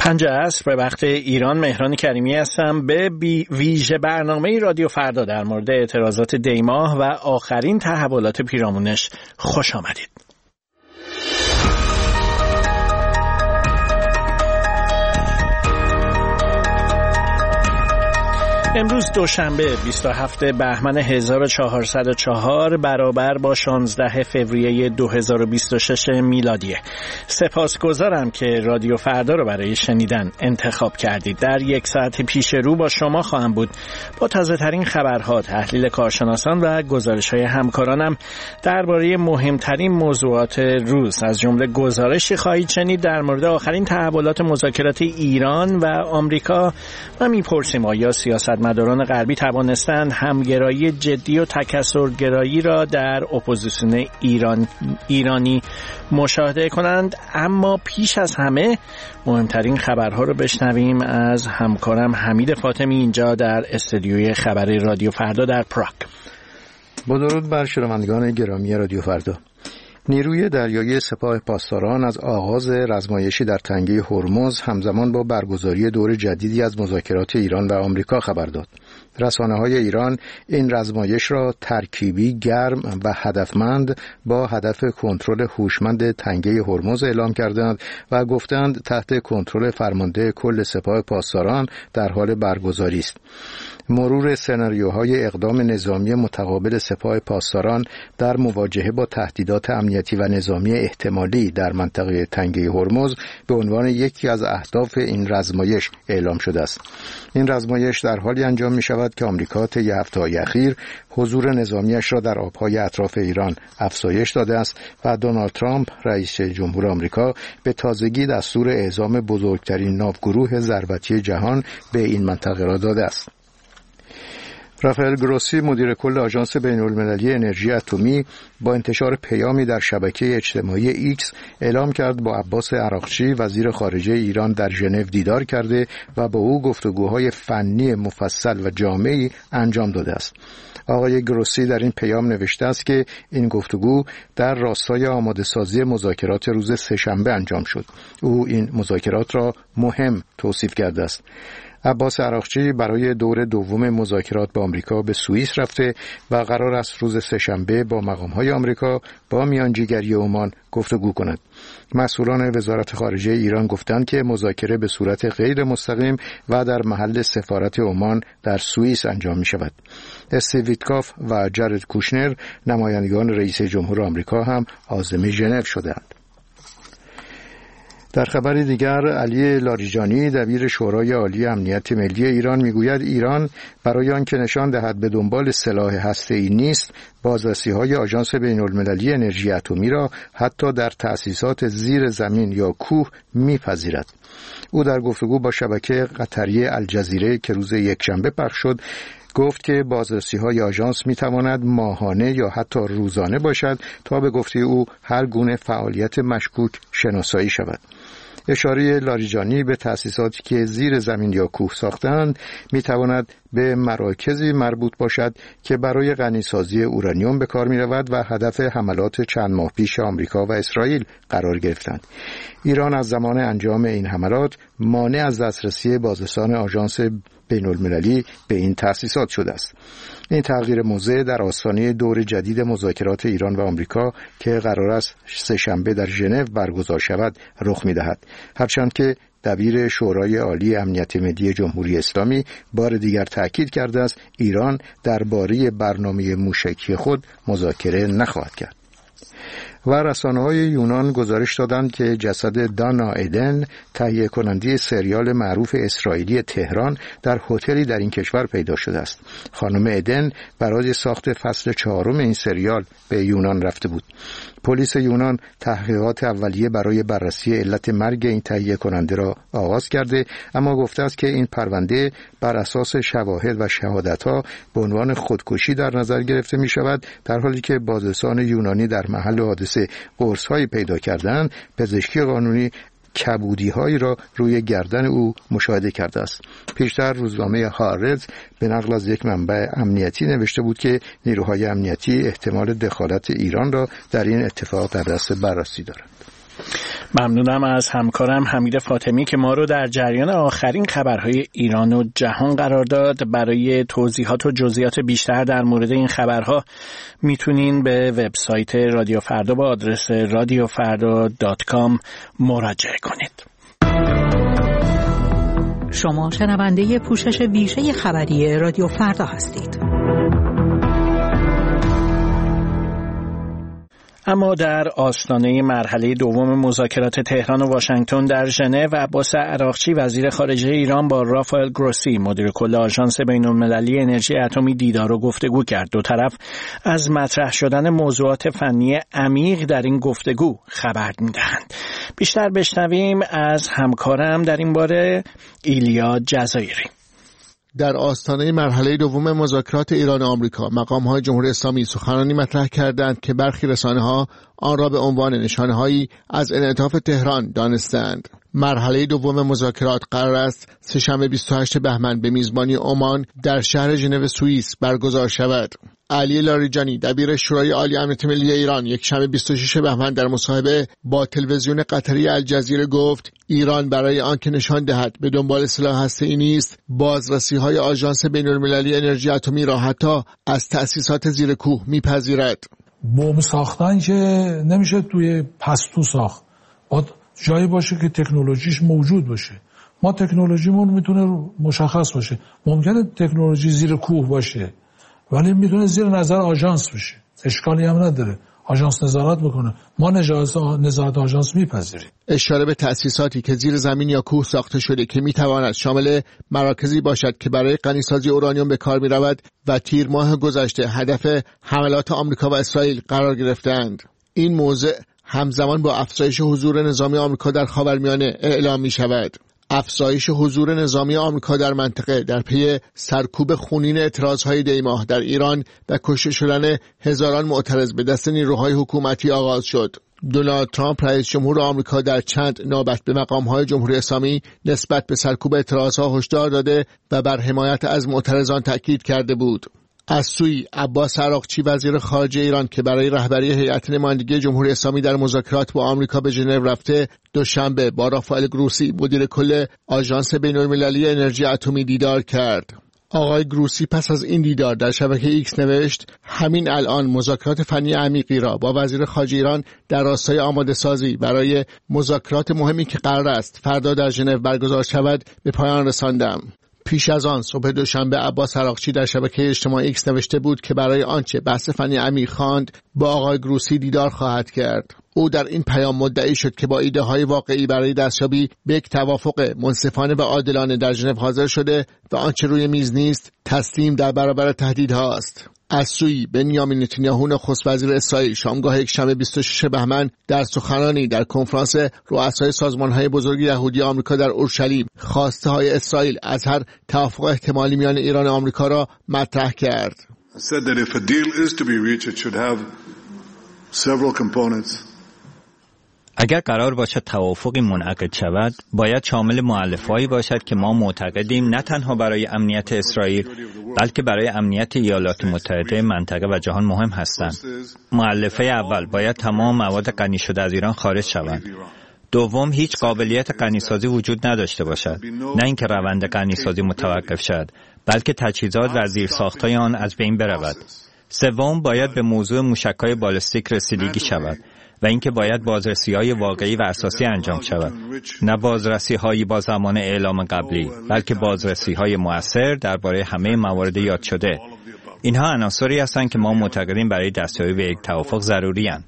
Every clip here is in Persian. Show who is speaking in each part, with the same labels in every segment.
Speaker 1: 5 عصر به وقت ایران. مهران کریمی هستم. به ویژه برنامه رادیو فردا در مورد اعتراضات دی‌ماه و آخرین تحولات پیرامونش خوش آمدید. امروز دوشنبه 27 بهمن 1404 برابر با 16 فوریه 2026 میلادیه. سپاسگزارم که رادیو فردا رو برای شنیدن انتخاب کردید. در یک ساعت پیش رو با شما خواهم بود با تازه ترین خبرها، تحلیل کارشناسان و گزارش‌های همکارانم درباره مهمترین موضوعات روز. از جمله گزارشی خواهید شنید در مورد آخرین تحولات مذاکرات ایران و آمریکا و می‌پرسیم آیا سیاستمداران غربی توانستند همگرایی جدی و تکثرگرایی را در اپوزیسیون ایرانی مشاهده کنند. اما پیش از همه مهمترین خبرها رو بشنویم از همکارم حمید فاطمی اینجا در استودیوی خبری رادیو فردا در پراگ.
Speaker 2: با درود بر شنوندگان گرامی رادیو فردا. نیروی دریایی سپاه پاسداران از آغاز رزمایشی در تنگه هرمز همزمان با برگزاری دور جدیدی از مذاکرات ایران و آمریکا خبر داد. رسانه‌های ایران این رزمایش را ترکیبی، گرم و هدفمند با هدف کنترل هوشمند تنگه هرمز اعلام کردند و گفتند تحت کنترل فرمانده کل سپاه پاسداران در حال برگزاری است. مرور سناریوهای اقدام نظامی متقابل سپاه پاسداران در مواجهه با تهدیدات امنیتی و نظامی احتمالی در منطقه تنگه هرمز به عنوان یکی از اهداف این رزمایش اعلام شده است. این رزمایش در حالی انجام می شود که آمریکا طی هفته‌های اخیر حضور نظامیش را در آبهای اطراف ایران افزایش داده است و دونالد ترامپ رئیس جمهور آمریکا به تازگی دستور اعزام بزرگترین ناوگروه ضربتی جهان به این منطقه را داده است. رافائل گروسی مدیر کل آژانس بین‌المللی انرژی اتمی با انتشار پیامی در شبکه اجتماعی ایکس اعلام کرد با عباس عراقچی وزیر خارجه ایران در ژنو دیدار کرده و با او گفتگوهای فنی مفصل و جامعی انجام داده است. آقای گروسی در این پیام نوشته است که این گفتگو در راستای آماده‌سازی مذاکرات روز سه‌شنبه انجام شد. او این مذاکرات را مهم توصیف کرده است. عباس عراقچی برای دور دوم مذاکرات با آمریکا به سوئیس رفته و قرار است روز سه‌شنبه با مقام‌های آمریکا با میانجیگری عمان گفتگو کند. مسئولان وزارت خارجه ایران گفتند که مذاکره به صورت غیر مستقیم و در محل سفارت عمان در سوئیس انجام می شود. استیو ویتکاف و جارد کوشنر نمایندگان رئیس جمهور آمریکا هم عازم ژنو شدند. در خبری دیگر علی لاریجانی دبیر شورای عالی امنیت ملی ایران میگوید ایران برای آنکه نشان دهد به دنبال سلاح هسته‌ای نیست، بازرسی‌های آژانس بین‌المللی انرژی اتمی را حتی در تأسیسات زیر زمین یا کوه میپذیرد. او در گفتگو با شبکه قطری الجزیره که روز یکشنبه پخش شد گفت که بازرسی‌های آژانس می‌تواند ماهانه یا حتی روزانه باشد تا به گفته او هر گونه فعالیت مشکوک شناسایی شود. اشاره لاریجانی به تأسیساتی که زیر زمین یا کوه ساختند می‌تواند به مراکزی مربوط باشد که برای غنیسازی اورانیوم به کار می‌رود و هدف حملات چند ماه پیش آمریکا و اسرائیل قرار گرفتند. ایران از زمان انجام این حملات مانع از دسترسی بازرسان آژانس بین‌المللی به این تأسیسات شده است. این تغییر موضع در آستانه دور جدید مذاکرات ایران و آمریکا که قرار است سه‌شنبه در ژنو برگزار شود رخ می‌دهد. هرچند که دبیر شورای عالی امنیت ملی جمهوری اسلامی بار دیگر تأکید کرده است ایران درباره برنامه موشکی خود مذاکره نخواهد کرد. و رسانه‌های یونان گزارش دادند که جسد دانا ایدن، تهیه کننده سریال معروف اسرائیلی تهران، در هتلی در این کشور پیدا شده است. خانم ایدن برای ساخت فصل 4 این سریال به یونان رفته بود. پلیس یونان تحقیقات اولیه برای بررسی علت مرگ این تهیه کننده را آغاز کرده، اما گفته است که این پرونده بر اساس شواهد و شهادت‌ها به عنوان خودکشی در نظر گرفته می شود، در حالی که بازرسان یونانی در محل حادثه قرص‌هایی پیدا کردند. پزشکی قانونی کبودی‌هایی را روی گردن او مشاهده کرده است. پیشتر روزنامه هارتز به نقل از یک منبع امنیتی نوشته بود که نیروهای امنیتی احتمال دخالت ایران را در این اتفاق در دست بررسی دارند.
Speaker 1: ممنونم از همکارم حمید فاطمی که ما رو در جریان آخرین خبرهای ایران و جهان قرار داد. برای توضیحات و جزئیات بیشتر در مورد این خبرها میتونین به وبسایت رادیو فردا با آدرس radiofarda.com مراجعه کنید.
Speaker 3: شما شنونده پوشش ویژه خبری رادیو فردا هستید.
Speaker 1: اما در آستانه مرحله دوم مذاکرات تهران و واشنگتن در ژنو، عباس عراقچی وزیر خارجه ایران با رافائل گروسی مدیر کل آژانس بین‌المللی انرژی اتمی دیدار و گفتگو کرد. دو طرف از مطرح شدن موضوعات فنی عمیق در این گفتگو خبر می‌دهند. بیشتر بشنویم از همکارم در این باره ایلیا جزایری.
Speaker 4: در آستانه مرحله دوم مذاکرات ایران و آمریکا، مقام‌های جمهوری اسلامی سخنرانی مطرح کردند که برخی رسانه‌ها آن را به عنوان نشانه‌هایی از انعطاف تهران دانستند. مرحله دوم مذاکرات قرار است سه‌شنبه 28 بهمن به میزبانی عمان در شهر ژنو سوئیس برگزار شود. علی لاریجانی دبیر شورای عالی امنیت ملی ایران یکشنبه 26 بهمن در مصاحبه با تلویزیون قطری الجزیره گفت ایران برای آنکه نشان دهد به دنبال سلاح هسته‌ای نیست، بازرسی‌های آژانس بین‌المللی انرژی اتمی را حتی از تأسیسات زیر کوه می‌پذیرد.
Speaker 5: بمب ساختن که نمیشه توی پستو ساخت، باید جایی باشه که تکنولوژیش موجود باشه. ما تکنولوژیمون میتونه مشخص باشه، ممکنه تکنولوژی زیر کوه باشه ولی میتونه زیر نظر آژانس بشه، اشکالی هم نداره، آژانس نظارت بکنه، ما نظارت آژانس میپذیریم.
Speaker 4: اشاره به تأسیساتی که زیر زمین یا کوه ساخته شده که میتواند شامل مراکزی باشد که برای غنیسازی اورانیوم به کار میرود و تیر ماه گذشته هدف حملات آمریکا و اسرائیل قرار گرفتند. این موضوع همزمان با افزایش حضور نظامی آمریکا در خاورمیانه اعلام می شود. افزایش حضور نظامی آمریکا در منطقه در پی سرکوب خونین اعتراضهای دیماه در ایران و کشته شدن هزاران معترض به دست نیروهای حکومتی آغاز شد. دونالد ترامپ رئیس جمهور آمریکا در چند نوبت به مقام‌های جمهوری اسلامی نسبت به سرکوب اعتراضها هشدار داده و بر حمایت از معترضان تأکید کرده بود. از سوی عباس عراقچی وزیر خارجه ایران که برای رهبری هیئت نمایندگی جمهوری اسلامی در مذاکرات با آمریکا به ژنو رفته، دوشنبه با رافائل گروسی مدیر کل آژانس بین‌المللی انرژی اتمی دیدار کرد. آقای گروسی پس از این دیدار در شبکه ایکس نوشت همین الان مذاکرات فنی عمیقی را با وزیر خارجه ایران در راستای آماده سازی برای مذاکرات مهمی که قرار است فردا در ژنو برگزار شود به پایان رساندم. پیش از آن صبح دوشنبه عباس عراقچی در شبکه اجتماعی ایکس نوشته بود که برای آنچه بحث فنی عمیق خواند با آقای گروسی دیدار خواهد کرد. او در این پیام مدعی شد که با ایده های واقعی برای دستیابی به یک توافق منصفانه و عادلانه در ژنو حاضر شده و آنچه روی میز نیست تسلیم در برابر تهدیدهاست. از سوی بنیامین نتانیاهو نخست وزیر اسرائیل شامگاه یکشنبه 26 بهمن در سخنرانی در کنفرانس رؤسای سازمان‌های بزرگ یهودی آمریکا در اورشلیم خواسته‌های اسرائیل از هر توافق احتمالی میان ایران و آمریکا را مطرح کرد.
Speaker 6: اگر قرار باشد توافقی منعقد شود، باید شامل مؤلفه‌ای باشد که ما معتقدیم نه تنها برای امنیت اسرائیل، بلکه برای امنیت ایالات متحده، منطقه و جهان مهم هستند. مؤلفه اول، باید تمام مواد غنی شده از ایران خارج شوند. دوم، هیچ قابلیت غنیسازی وجود نداشته باشد، نه اینکه روند غنیسازی متوقف شود، بلکه تجهیزات و زیرساخت‌های آن از بین برود. سوم، باید به موضوع موشک‌های بالستیک رسیدگی شود و اینکه باید بازرسی‌های واقعی و اساسی انجام شود، نه بازرسی‌هایی با زمان اعلام قبلی، بلکه بازرسی‌های مؤثر درباره همه موارد یاد شده. اینها عناصری هستند که ما معتقدیم برای دستیابی به یک توافق ضروری‌اند.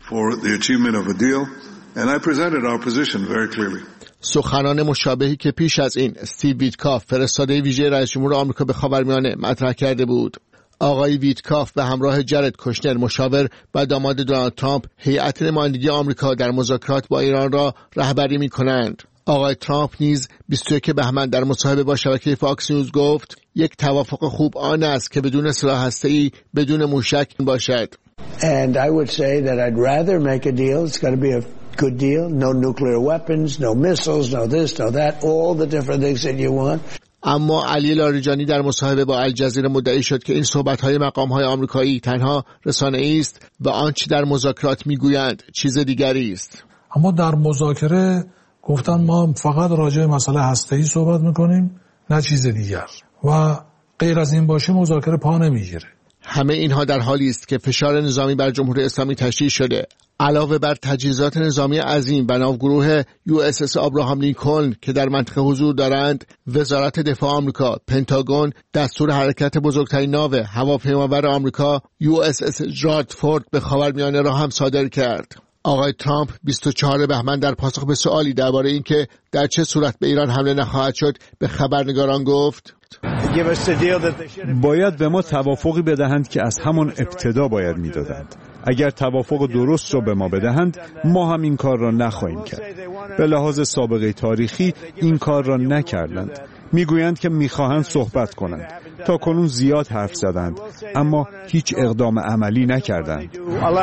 Speaker 4: سخنان مشابهی که پیش از این استیو ویتکاف فرستاده ویژه رئیس جمهور آمریکا به خاورمیانه مطرح کرده بود. آقای ویتکاف به همراه جرد کوشنر مشاور و داماد دونالد ترامپ هیئت نمایندگی آمریکا در مذاکرات با ایران را رهبری می‌کنند. آقای ترامپ نیز 21 بهمن در مصاحبه با شبکه فاکس نیوز گفت یک توافق خوب آن است که بدون سلاح هسته‌ای، بدون موشک باشد.
Speaker 7: And I would say that I'd rather make a deal. It's got to be a good deal. No nuclear weapons, no missiles, no this, no that, all the different things that you want.
Speaker 4: اما علی لاریجانی در مصاحبه با الجزیره مدعی شد که این صحبت‌های مقام‌های آمریکایی تنها رسانه‌ای است و آنچه در مذاکرات می‌گویند چیز دیگری است.
Speaker 5: اما در مذاکره گفتن ما فقط راجع به مسئله هسته‌ای صحبت میکنیم، نه چیز دیگر، و غیر از این باشه مذاکره پا نمیگیره.
Speaker 4: همه اینها در حالی است که فشار نظامی بر جمهوری اسلامی تشدید شده. علاوه بر تجهیزات نظامی عظیم و ناوگروه USS آبراهام لینکلن که در منطقه حضور دارند، وزارت دفاع آمریکا، پنتاگون، دستور حرکت بزرگترین ناو هواپیمابر آمریکا USS رادفورد به خاورمیانه را هم صادر کرد. آقای ترامپ 24 بهمن در پاسخ به سوالی درباره اینکه در چه صورت به ایران حمله نخواهد شد به خبرنگاران گفت:
Speaker 8: باید به ما توافقی بدهند که از همان ابتدا باید میدادند. اگر توافق درست را به ما بدهند ما هم این کار را نخواهیم کرد. به لحاظ سابقه تاریخی این کار را نکردند. میگویند که میخواهند صحبت کنند. تا کنون زیاد حرف زدند اما هیچ اقدام عملی نکردند.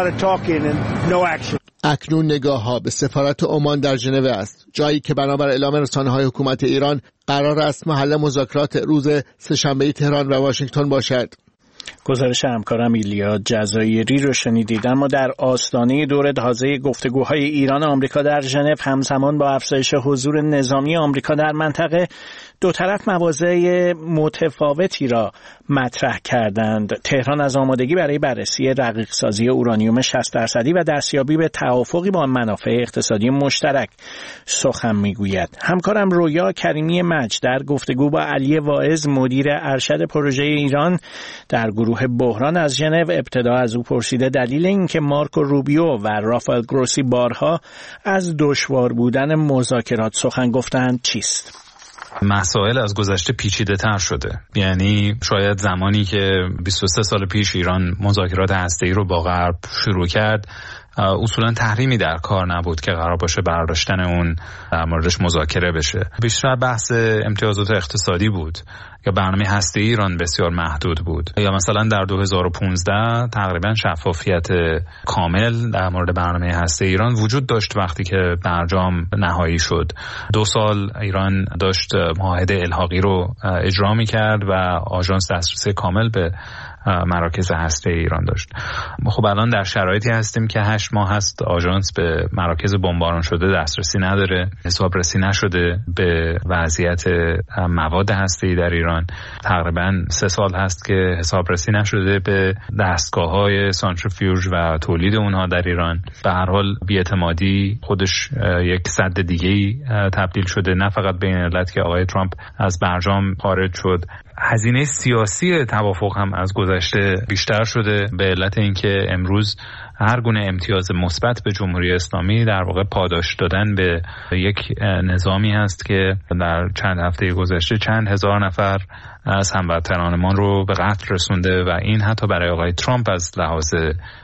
Speaker 4: اکنون نگاه ها به سفارت عمان در ژنو است، جایی که بنابر اعلام رسانه‌های حکومت ایران قرار است محل مذاکرات روز سه‌شنبه تهران و واشنگتن باشد.
Speaker 1: گزارش همکارم ایلیا جزایری رو شنیدید. اما در آستانه دور تازه گفتگوهای ایران و آمریکا در ژنو همزمان با افزایش حضور نظامی آمریکا در منطقه، دو طرف مواضع متفاوتی را مطرح کردند. تهران از آمادگی برای بررسی رقیق‌سازی اورانیوم 60% و دستیابی به توافقی با منافع اقتصادی مشترک سخن میگوید. همکارم رویا کریمی مجد در گفتگو با علی واعظ مدیر ارشد پروژه ایران در گروه بحران از ژنو ابتدا از او پرسیده دلیل اینکه مارکو روبیو و رافائل گروسی بارها از دشوار بودن مذاکرات سخن گفتند چیست؟
Speaker 9: مسائل از گذشته پیچیده تر شده. یعنی شاید زمانی که 23 سال پیش ایران مذاکرات هسته‌ای رو با غرب شروع کرد، اصولا تحریمی در کار نبود که قرار باشه برداشتن اون در موردش مذاکره بشه. بیشتر بحث امتیازات اقتصادی بود یا برنامه هسته‌ای ایران بسیار محدود بود. یا مثلا در 2015 تقریبا شفافیت کامل در مورد برنامه هسته‌ای ایران وجود داشت وقتی که برجام نهایی شد. 2 سال ایران داشت معاهده الحاقی رو اجرا می‌کرد و آژانس دسترسی کامل به مراکز هسته‌ای ایران داشت. خب الان در شرایطی هستیم که 8 ماه هست آژانس به مراکز بمباران شده دسترسی نداره، حسابرسی نشده به وضعیت مواد هسته‌ای در ایران. تقریبا 3 سال هست که حسابرسی نشده به دستگاه‌های سانتریفیوژ و تولید اونها در ایران. به هر حال بی‌اعتمادی خودش یک سد دیگه‌ای تبدیل شده، نه فقط بین علت که آقای ترامپ از برجام خارج شد. هزینه سیاسی توافق هم از گذشته بیشتر شده به علت اینکه امروز هر گونه امتیاز مثبت به جمهوری اسلامی در واقع پاداش دادن به یک نظامی هست که در چند هفته گذشته چند هزار نفر از هموطنانمان رو به قتل رسونده و این حتی برای آقای ترامپ از لحاظ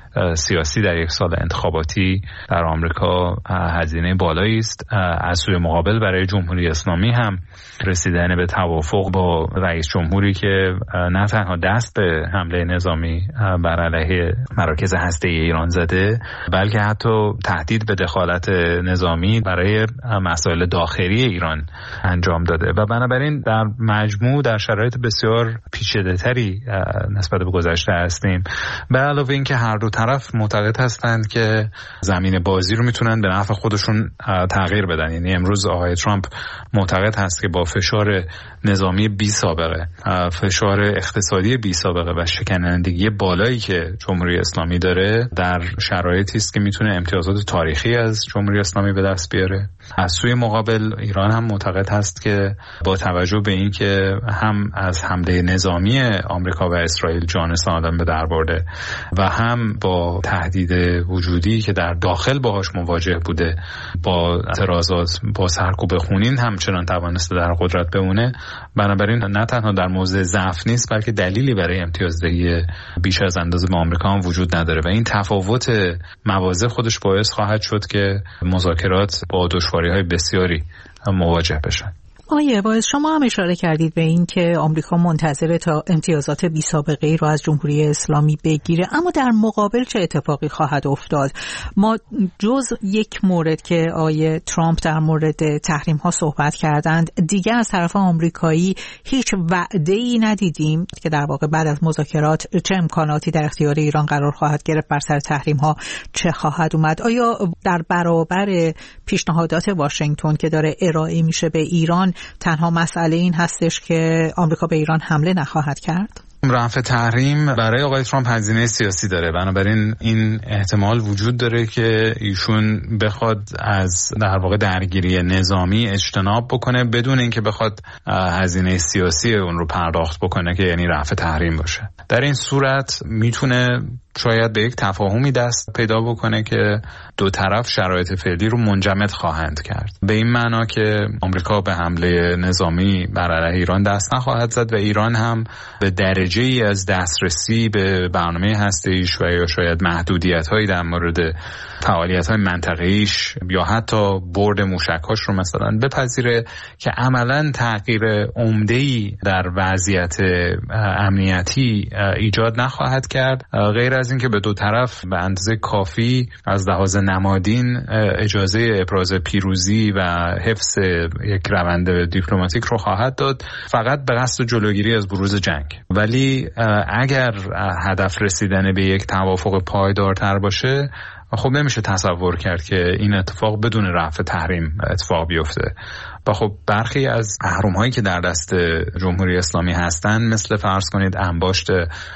Speaker 9: سیاسی در یک سال انتخاباتی در آمریکا هزینه بالایی است. از سوی مقابل برای جمهوری اسلامی هم رسیدن به توافق با رئیس جمهوری که نه تنها دست به حمله نظامی بر علیه مراکز هسته‌ای ایران زده، بلکه حتی تهدید به دخالت نظامی برای مسائل داخلی ایران انجام داده و بنابراین در مجموع در شرایط بسیار پیچیده‌تری نسبت به گذشته هستیم. به علاوه اینکه هر دو طرف معتقد هستند که زمین بازی رو میتونن به نفع خودشون تغییر بدن. یعنی امروز آقای ترامپ معتقد هست که با فشار نظامی بی سابقه، فشار اقتصادی بی سابقه و شکنندگی بالایی که جمهوری اسلامی داره در شرایطی است که میتونه امتیازات تاریخی از جمهوری اسلامی به دست بیاره. از سوی مقابل ایران هم معتقد هست که با توجه به این که هم از حمله نظامی آمریکا و اسرائیل جان آدم به در برده و هم با تهدید وجودی که در داخل باهاش مواجه بوده، با اعتراضات، با سرکوب خونین همچنان توانسته در قدرت بمونه. بنابراین نه تنها در موضع ضعف نیست بلکه دلیلی برای امتیازدهی بیش از اندازه به آمریکا هم وجود نداره و این تفاوت مواضع خودش باعث خواهد شد که مذاکرات با دشواری‌های بسیاری مواجه بشن.
Speaker 3: آیه باعث شما هم اشاره کردید به این که آمریکا منتظر تا امتیازات بی سابقه ای رو از جمهوری اسلامی بگیره، اما در مقابل چه اتفاقی خواهد افتاد؟ ما جز یک مورد که آیه ترامپ در مورد تحریم ها صحبت کردند، دیگه از طرف آمریکایی هیچ وعده‌ای ندیدیم که در واقع بعد از مذاکرات چه امکاناتی در اختیار ایران قرار خواهد گرفت، بر سر تحریم ها چه خواهد اومد. آیا در برابر پیشنهادات واشنگتن که داره ارائه میشه به ایران تنها مسئله این هستش که آمریکا به ایران حمله نخواهد کرد؟
Speaker 9: رفع تحریم برای آقای ترامپ هزینه سیاسی داره، بنابراین این احتمال وجود داره که ایشون بخواد از در واقع درگیری نظامی اجتناب بکنه بدون اینکه بخواد هزینه سیاسی اون رو پرداخت بکنه که یعنی رفع تحریم باشه. در این صورت میتونه شاید به یک تفاهمی دست پیدا بکنه که دو طرف شرایط فعلی رو منجمد خواهند کرد، به این معنا که آمریکا به حمله نظامی بر علیه ایران دست نخواهد زد و ایران هم به درجه‌ای از دسترسی به برنامه هسته‌ایش و یا شاید محدودیت‌هایی در مورد فعالیت‌های منطقه‌ایش یا حتی برد موشک‌هاش رو مثلا بپذیره که عملاً تغییر عمده‌ای در وضعیت امنیتی ایجاد نخواهد کرد، غیر از اینکه به دو طرف به اندازه کافی از لحاظ نمادین اجازه ابراز پیروزی و حفظ یک روند دیپلماتیک رو خواهد داد، فقط به قصد جلوگیری از بروز جنگ. ولی اگر هدف رسیدن به یک توافق پایدارتر باشه، خب نمیشه تصور کرد که این اتفاق بدون رفع تحریم اتفاق بیفته. و خب برخی از اهرم‌هایی که در دست جمهوری اسلامی هستن، مثل فرض کنید انباشت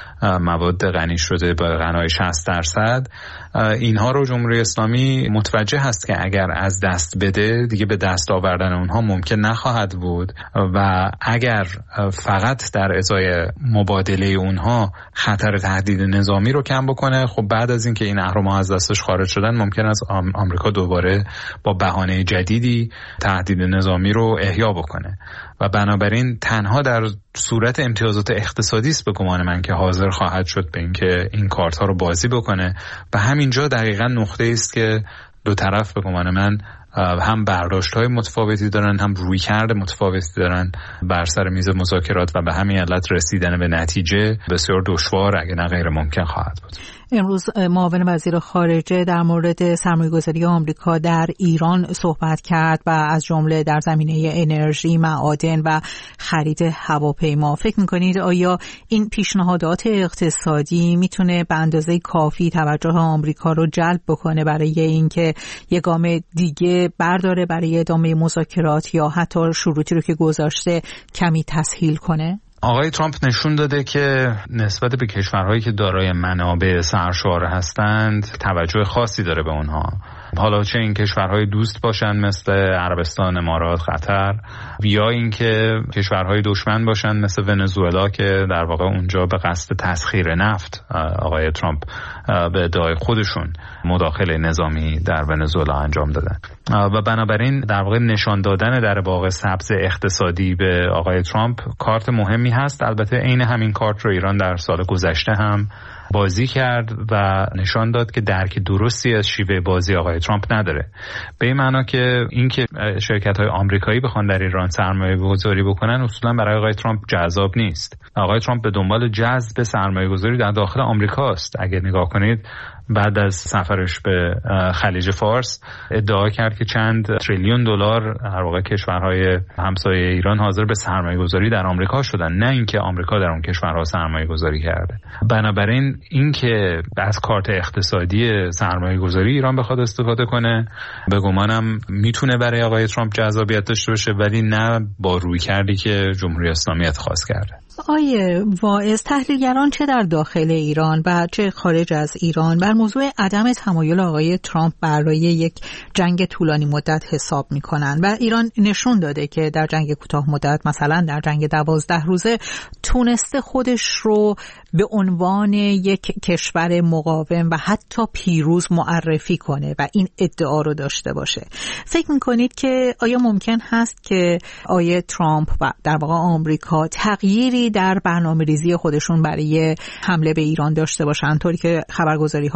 Speaker 9: مواد غنی شده با غنای 60%، اینها رو جمهوری اسلامی متوجه هست که اگر از دست بده دیگه به دست آوردن اونها ممکن نخواهد بود و اگر فقط در ازای مبادله اونها خطر تهدید نظامی رو کم بکنه، خب بعد از اینکه این اهرم‌ها از دستش خارج شدن ممکن است آمریکا دوباره با بهانه جدیدی تهدید نظامی رو احیا بکنه و بنابراین تنها در صورت امتیازات اقتصادی است به گمان من که حاضر خواهد شد به اینکه این کارت‌ها رو بازی بکنه و همینجا دقیقاً نقطه است که دو طرف به گمان من هم برداشت‌های متفاوتی دارن، هم رویکرد متفاوتی دارن بر سر میز مذاکرات و به همین علت رسیدن به نتیجه بسیار دشوار اگه نه غیر ممکن خواهد بود.
Speaker 3: امروز معاون وزیر خارجه در مورد سرمایه‌گذاری آمریکا در ایران صحبت کرد و از جمله در زمینه انرژی، معادن و خرید هواپیما. فکر می‌کنید آیا این پیشنهادات اقتصادی میتونه به اندازه کافی توجه آمریکا رو جلب بکنه برای اینکه یک گام دیگه برداره برای ادامه مذاکرات یا حتی شروطی رو که گذاشته کمی تسهیل کنه؟
Speaker 9: آقای ترامپ نشون داده که نسبت به کشورهایی که دارای منابع سرشار هستند توجه خاصی داره به اونها، حالا چه این کشورهای دوست باشن مثل عربستان، امارات، قطر، یا اینکه کشورهای دشمن باشن مثل ونزوئلا که در واقع اونجا به قصد تسخیر نفت آقای ترامپ به ادعای خودشون مداخله نظامی در ونزوئلا انجام دادن و بنابراین در واقع نشان دادن در باغ سبز اقتصادی به آقای ترامپ کارت مهمی هست. البته عین همین کارت رو ایران در سال گذشته هم بازی کرد و نشان داد که درک درستی از شیوه بازی آقای ترامپ نداره، به این معنا که اینکه شرکت‌های آمریکایی بخوان در ایران سرمایه‌گذاری بکنن اصولا برای آقای ترامپ جذاب نیست. آقای ترامپ به دنبال جذب سرمایه‌گذاری در داخل آمریکاست. اگر نگاه کنید بعد از سفرش به خلیج فارس ادعا کرد که چند تریلیون دلار در واقع کشورهای همسایه ایران حاضر به سرمایه‌گذاری در آمریکا شدن، نه اینکه آمریکا در اون کشورها سرمایه‌گذاری کرده. بنابراین اینکه از کارت اقتصادی سرمایه‌گذاری ایران بخواد استفاده کنه به گمانم میتونه برای آقای ترامپ جذابیت داشته باشه، ولی نه با رویکردی که جمهوری اسلامی اتخاذ کرده.
Speaker 3: آیه واعظ، تحلیلگران چه در داخل ایران و چه خارج از ایران بر موضوع عدم تمایل آقای ترامپ برای یک جنگ طولانی مدت حساب می‌کنند و ایران نشون داده که در جنگ کوتاه مدت، مثلا در جنگ 12 روزه، تونسته خودش رو به عنوان یک کشور مقاوم و حتی پیروز معرفی کنه و این ادعا رو داشته باشه. فکر می‌کنید که آیا ممکن هست که آقای ترامپ و در واقع آمریکا تغییری در برنامه‌ریزی خودشون برای حمله به ایران داشته باشن؟ طوری که خبرگزاری‌ها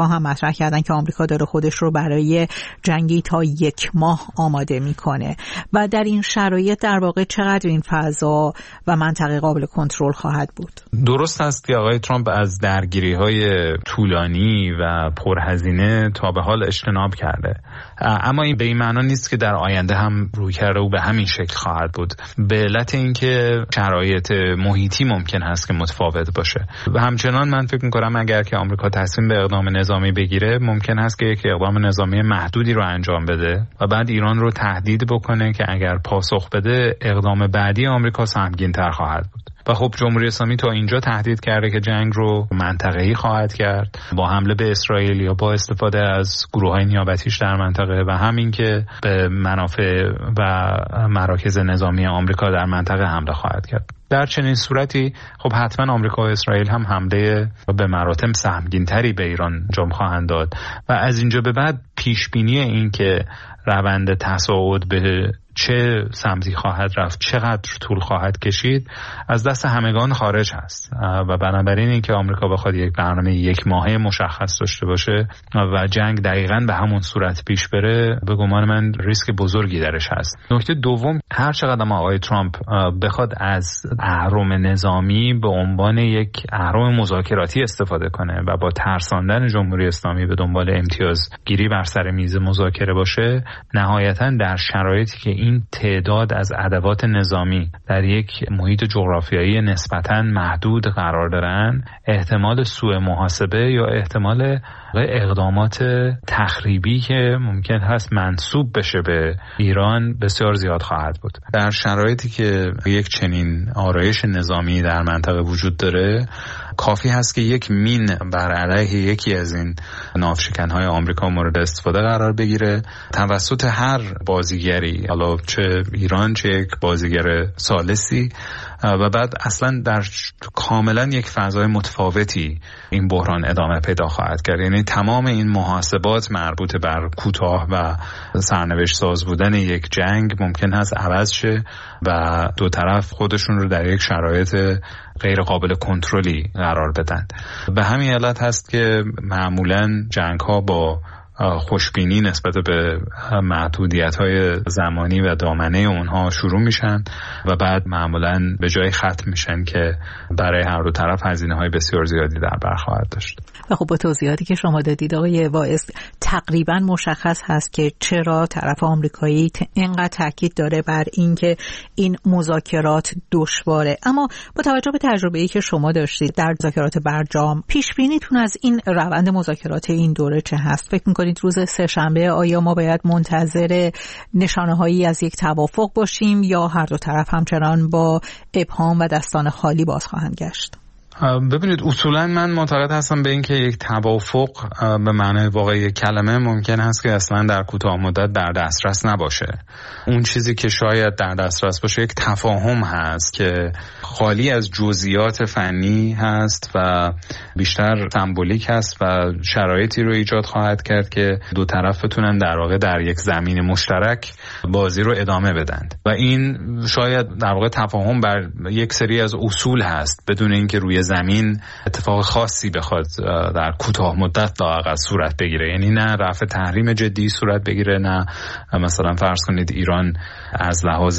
Speaker 3: ها هم مطرح کردن که آمریکا داره خودش رو برای جنگی تا 1 ماه آماده میکنه و در این شرایط در واقع چقدر این فضا و منطقه قابل کنترل خواهد بود؟
Speaker 9: درست است که آقای ترامپ از درگیری‌های طولانی و پرهزینه تا به حال اجتناب کرده، اما این به این معنا نیست که در آینده هم رویکرد او به همین شکل خواهد بود، به علت اینکه شرایط محیطی ممکن هست که متفاوت باشه. و همچنان من فکر می‌کنم اگر که آمریکا تصمیم به اقدام نظامی بگیره، ممکن هست که یک اقدام نظامی محدودی رو انجام بده و بعد ایران رو تهدید بکنه که اگر پاسخ بده اقدام بعدی آمریکا سهمگین‌تر خواهد بود. و خب جمهوری اسلامی تا اینجا تهدید کرده که جنگ رو منطقه‌ای خواهد کرد با حمله به اسرائیل یا با استفاده از گروه‌های نیابتیش در منطقه و همین که به منافع و مراکز نظامی آمریکا در منطقه حمله خواهد کرد. در چنین صورتی خب حتما آمریکا و اسرائیل هم حمله به مراتب سهمگین‌تری به ایران انجام خواهند داد و از اینجا به بعد پیش بینی این که روند تصاعد به چه سمتی خواهد رفت، چقدر طول خواهد کشید، از دست همگان خارج هست و بنابراین اینکه آمریکا بخواد یک برنامه 1 ماهه مشخص داشته باشه و جنگ دقیقاً به همون صورت پیش بره، به گمان من ریسک بزرگی درش هست. نکته دوم، هر چقدر آقای ترامپ بخواد از اهرم نظامی به عنوان یک اهرم مذاکراتی استفاده کنه و با ترساندن جمهوری اسلامی به دنبال امتیازگیری بر سر میز مذاکره باشه، نهایتاً در شرایطی که این تعداد از ادوات نظامی در یک محیط جغرافیایی نسبتاً محدود قرار دارن، احتمال سوء محاسبه یا احتمال اقدامات تخریبی که ممکن هست منسوب بشه به ایران بسیار زیاد خواهد بود. در شرایطی که یک چنین آرایش نظامی در منطقه وجود داره، کافی هست که یک مین بر علیه یکی از این ناوشکن‌های آمریکا مورد استفاده قرار بگیره توسط هر بازیگری، حالا چه ایران چه یک بازیگر ثالثی، و بعد اصلا در کاملا یک فضای متفاوتی این بحران ادامه پیدا خواهد کرد. یعنی تمام این محاسبات مربوط بر کوتاه و سرنوشت ساز بودن یک جنگ ممکن هست عوض شه و دو طرف خودشون رو در یک شرایط غیر قابل کنترلی قرار بدن. به همین علت هست که معمولا جنگ ها با خوشبینی نسبت به محدودیت‌های زمانی و دامنه اونها شروع میشن و بعد معمولاً به جای ختم میشن که برای هر دو طرف هزینه‌های بسیار زیادی در بر خواهد داشت.
Speaker 3: و خب با توضیحاتی که شما دادید آقای واعظ، تقریباً مشخص هست که چرا طرف آمریکایی اینقدر تاکید داره بر اینکه این مذاکرات دشواره. اما با توجه به تجربه‌ای که شما داشتید در مذاکرات برجام، پیش بینیتون از این روند مذاکرات این دوره چه هست؟ فکر می‌کنید روز سه‌شنبه آیا ما باید منتظر نشانه‌هایی از یک توافق باشیم یا هر دو طرف همچنان با ابهام و دستان خالی باز خواهند گشت؟
Speaker 9: ببینید، اصولا من معتقد هستم به اینکه یک توافق به معنای واقعی کلمه ممکن هست که اصلا در کوتاه مدت در دسترس نباشه. اون چیزی که شاید در دسترس باشه یک تفاهم هست که خالی از جزئیات فنی هست و بیشتر سمبولیک هست و شرایطی رو ایجاد خواهد کرد که دو طرف بتونن در واقع در یک زمین مشترک بازی رو ادامه بدن و این شاید در واقع تفاهم بر یک سری از اصول هست بدون اینکه روی زمین اتفاق خاصی بخواد در کوتاه مدت لااقل صورت بگیره. یعنی نه رفع تحریم جدی صورت بگیره، نه مثلا فرض کنید ایران از لحاظ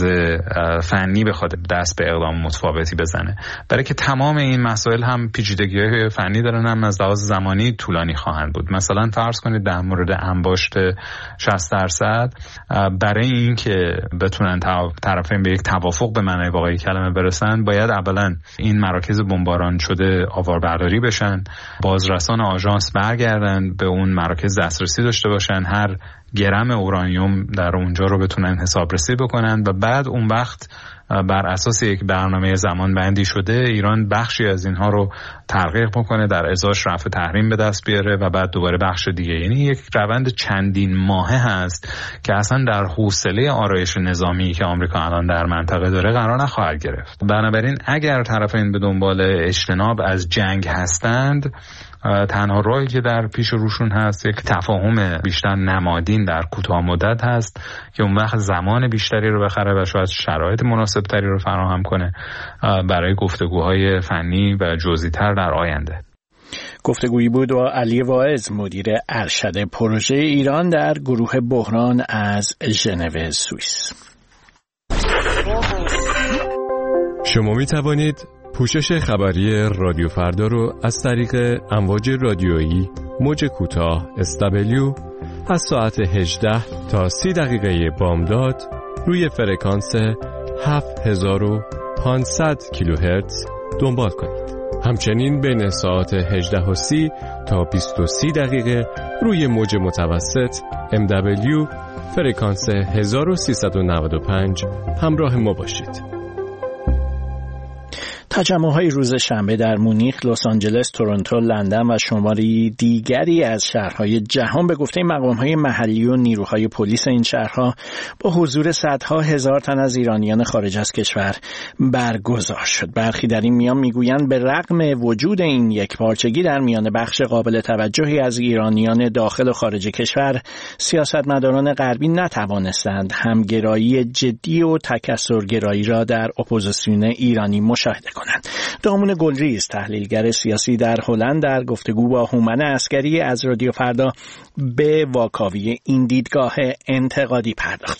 Speaker 9: فنی بخواد دست به اقدام متفاوتی بزنه، برای که تمام این مسائل هم پیچیدگی‌های فنی دارن، هم از لحاظ زمانی طولانی خواهند بود. مثلا فرض کنید در مورد انباشت 60% برای این که بتونن طرفین به یک توافق به معنای واقعی کلمه برسن، باید اولا این مراکز بمباران شده آواربرداری بشن، بازرسان آژانس برگردن به اون مراکز دسترسی داشته باشن، هر گرم اورانیوم در اونجا رو بتونن حسابرسی بکنن و بعد اون وقت بر اساس یک برنامه زمان بندی شده ایران بخشی از اینها رو تحقیق بکنه، در ازاش رفع تحریم به دست بیاره و بعد دوباره بخش دیگه. یعنی یک روند چندین ماهه هست که اصلا در حوصله آرایش نظامی که آمریکا الان در منطقه داره قرار نخواهد گرفت. بنابراین اگر طرفین به دنبال اجتناب از جنگ هستند، تنها راهی که در پیش روشون هست یک تفاهم بیشتر نمادین در کوتاه مدت هست که اون وقت زمان بیشتری رو بخره و شاید شرایط مناسب تری رو فراهم کنه برای گفتگوهای فنی و جزئی تر در آینده.
Speaker 1: گفتگویی بود با علی واعظ، مدیر ارشد پروژه ایران در گروه بحران از ژنو، سوئیس.
Speaker 10: شما می توانید پوشش خبری رادیو فردا رو از طریق امواج رادیویی موج کوتاه SW از ساعت 18 تا 30 دقیقه بامداد روی فرکانس 7500 کیلوهرتز دنبال کنید. همچنین بین ساعت 18:30 تا 20:30 دقیقه روی موج متوسط MW فرکانس 1395 همراه ما باشید.
Speaker 1: تجمع‌های روز شنبه در مونیخ، لس آنجلس، تورنتو، لندن و شماری دیگری از شهرهای جهان به گفته مقام‌های محلی و نیروهای پلیس این شهرها با حضور صدها هزار تن از ایرانیان خارج از کشور برگزار شد. برخی در این میان میگویند به رغم وجود این یکپارچگی در میان بخش قابل توجهی از ایرانیان داخل و خارج کشور، سیاستمداران غربی نتوانستند همگرایی جدی و تکثرگرایی را در اپوزیسیون ایرانی مشاهده کنند. دامون گلریز، تحلیلگر سیاسی در هلند، در گفتگو با هومن عسکری از رادیو فردا به واکاوی این دیدگاه انتقادی پرداخته.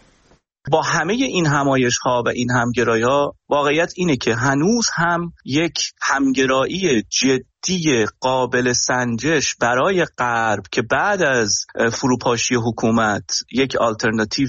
Speaker 11: با همه این همایش‌ها و این همگرایی‌ها واقعیت اینه که هنوز هم یک همگرایی جدی قابل سنجش برای غرب که بعد از فروپاشی حکومت یک آلترناتیو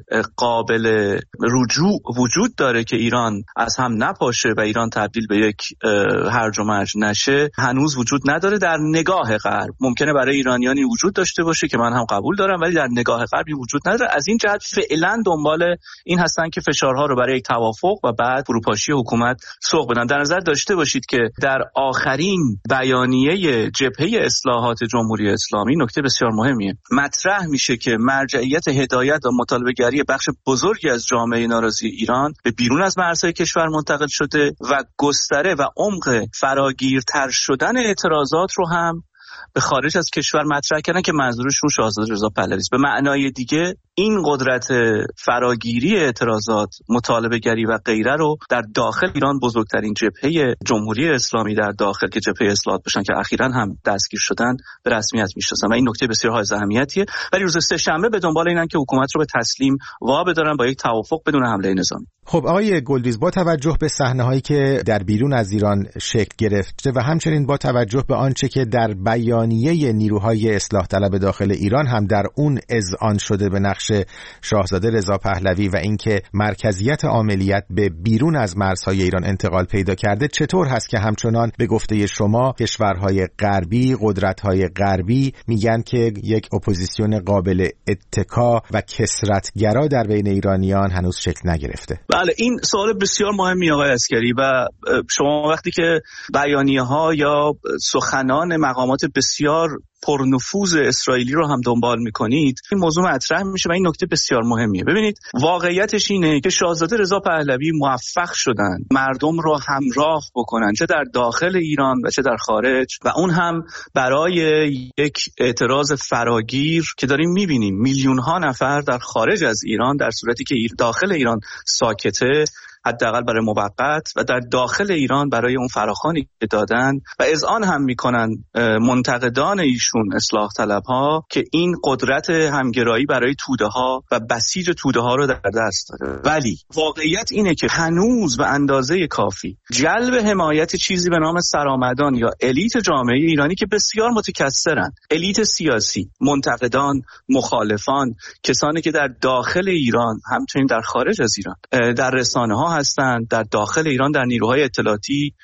Speaker 11: قابل رجوع وجود داره که ایران از هم نپاشه و ایران تبدیل به یک هرج و مرج نشه، هنوز وجود نداره. در نگاه غرب ممکنه برای ایرانیانی وجود داشته باشه که من هم قبول دارم، ولی در نگاه غربی وجود نداره. از این جهت فعلا دنبال این هستن که فشارها رو برای یک توافق و بعد فروپاشی حکومت سوق بدن. در نظر داشته باشید که در آخرین بیانیه جبهه اصلاحات جمهوری اسلامی نکته بسیار مهمیه مطرح میشه که مرجعیت هدایت و مطالبه‌گری بخش بزرگی از جامعه ناراضی ایران به بیرون از مرزهای کشور منتقل شده و گستره و عمق فراگیرتر شدن اعتراضات رو هم به خارج از کشور مطرح کردن که منظورشون شاهزاده رضا پهلوی است. به معنای دیگه این قدرت فراگیری اعتراضات، مطالبه‌گری و غیره رو در داخل ایران بزرگترین جبهه جمهوری اسلامی در داخل که جبهه اصلاحات باشن که اخیراً هم دستگیر شدن به رسمیت میشناسن و این نکته بسیار حائز اهمیتیه. ولی روز سه‌شنبه به دنبال اینن که حکومت رو به تسلیم وابدارن با یک توافق بدون حمله نظامی.
Speaker 12: خب آقای گلریز، با توجه به صحنه‌هایی که در بیرون از ایران شکل گرفته و همچنین با توجه به آنچه که در بیانیه نیروهای اصلاح طلب داخل ایران هم در اون اذعان شده به نقش شاهزاده رضا پهلوی و اینکه مرکزیت عاملیت به بیرون از مرزهای ایران انتقال پیدا کرده، چطور هست که همچنان به گفته شما کشورهای غربی، قدرت‌های غربی میگن که یک اپوزیسیون قابل اتکا و کثرت‌گرا در بین ایرانیان هنوز شکل نگرفته؟
Speaker 11: بله، این سوال بسیار مهمی آقای عسکری و شما وقتی که بیانیه‌ها یا سخنان مقامات بسیار پرنفوذ اسرائیلی رو هم دنبال میکنید، این موضوع مطرح میشه و این نکته بسیار مهمیه. ببینید واقعیتش اینه که شاهزاده رضا پهلوی موفق شدن مردم رو همراه بکنن چه در داخل ایران و چه در خارج و اون هم برای یک اعتراض فراگیر که داریم میبینیم میلیون ها نفر در خارج از ایران در صورتی که داخل ایران ساکته، حداقل برای موقت، و در داخل ایران برای اون فراخوانی که دادن و اذعان هم میکنن منتقدان ایشون اصلاح طلبها که این قدرت همگرایی برای توده ها و بسیج توده ها رو در دست داره. ولی واقعیت اینه که هنوز به اندازه کافی جلب حمایت چیزی به نام سرآمدان یا الیت جامعه ایرانی که بسیار متکثرن، الیت سیاسی، منتقدان، مخالفان، کسانی که در داخل ایران همچنین در خارج از ایران در رسانه ها هستند، در داخل ایران در نیروهای اطلاعاتی،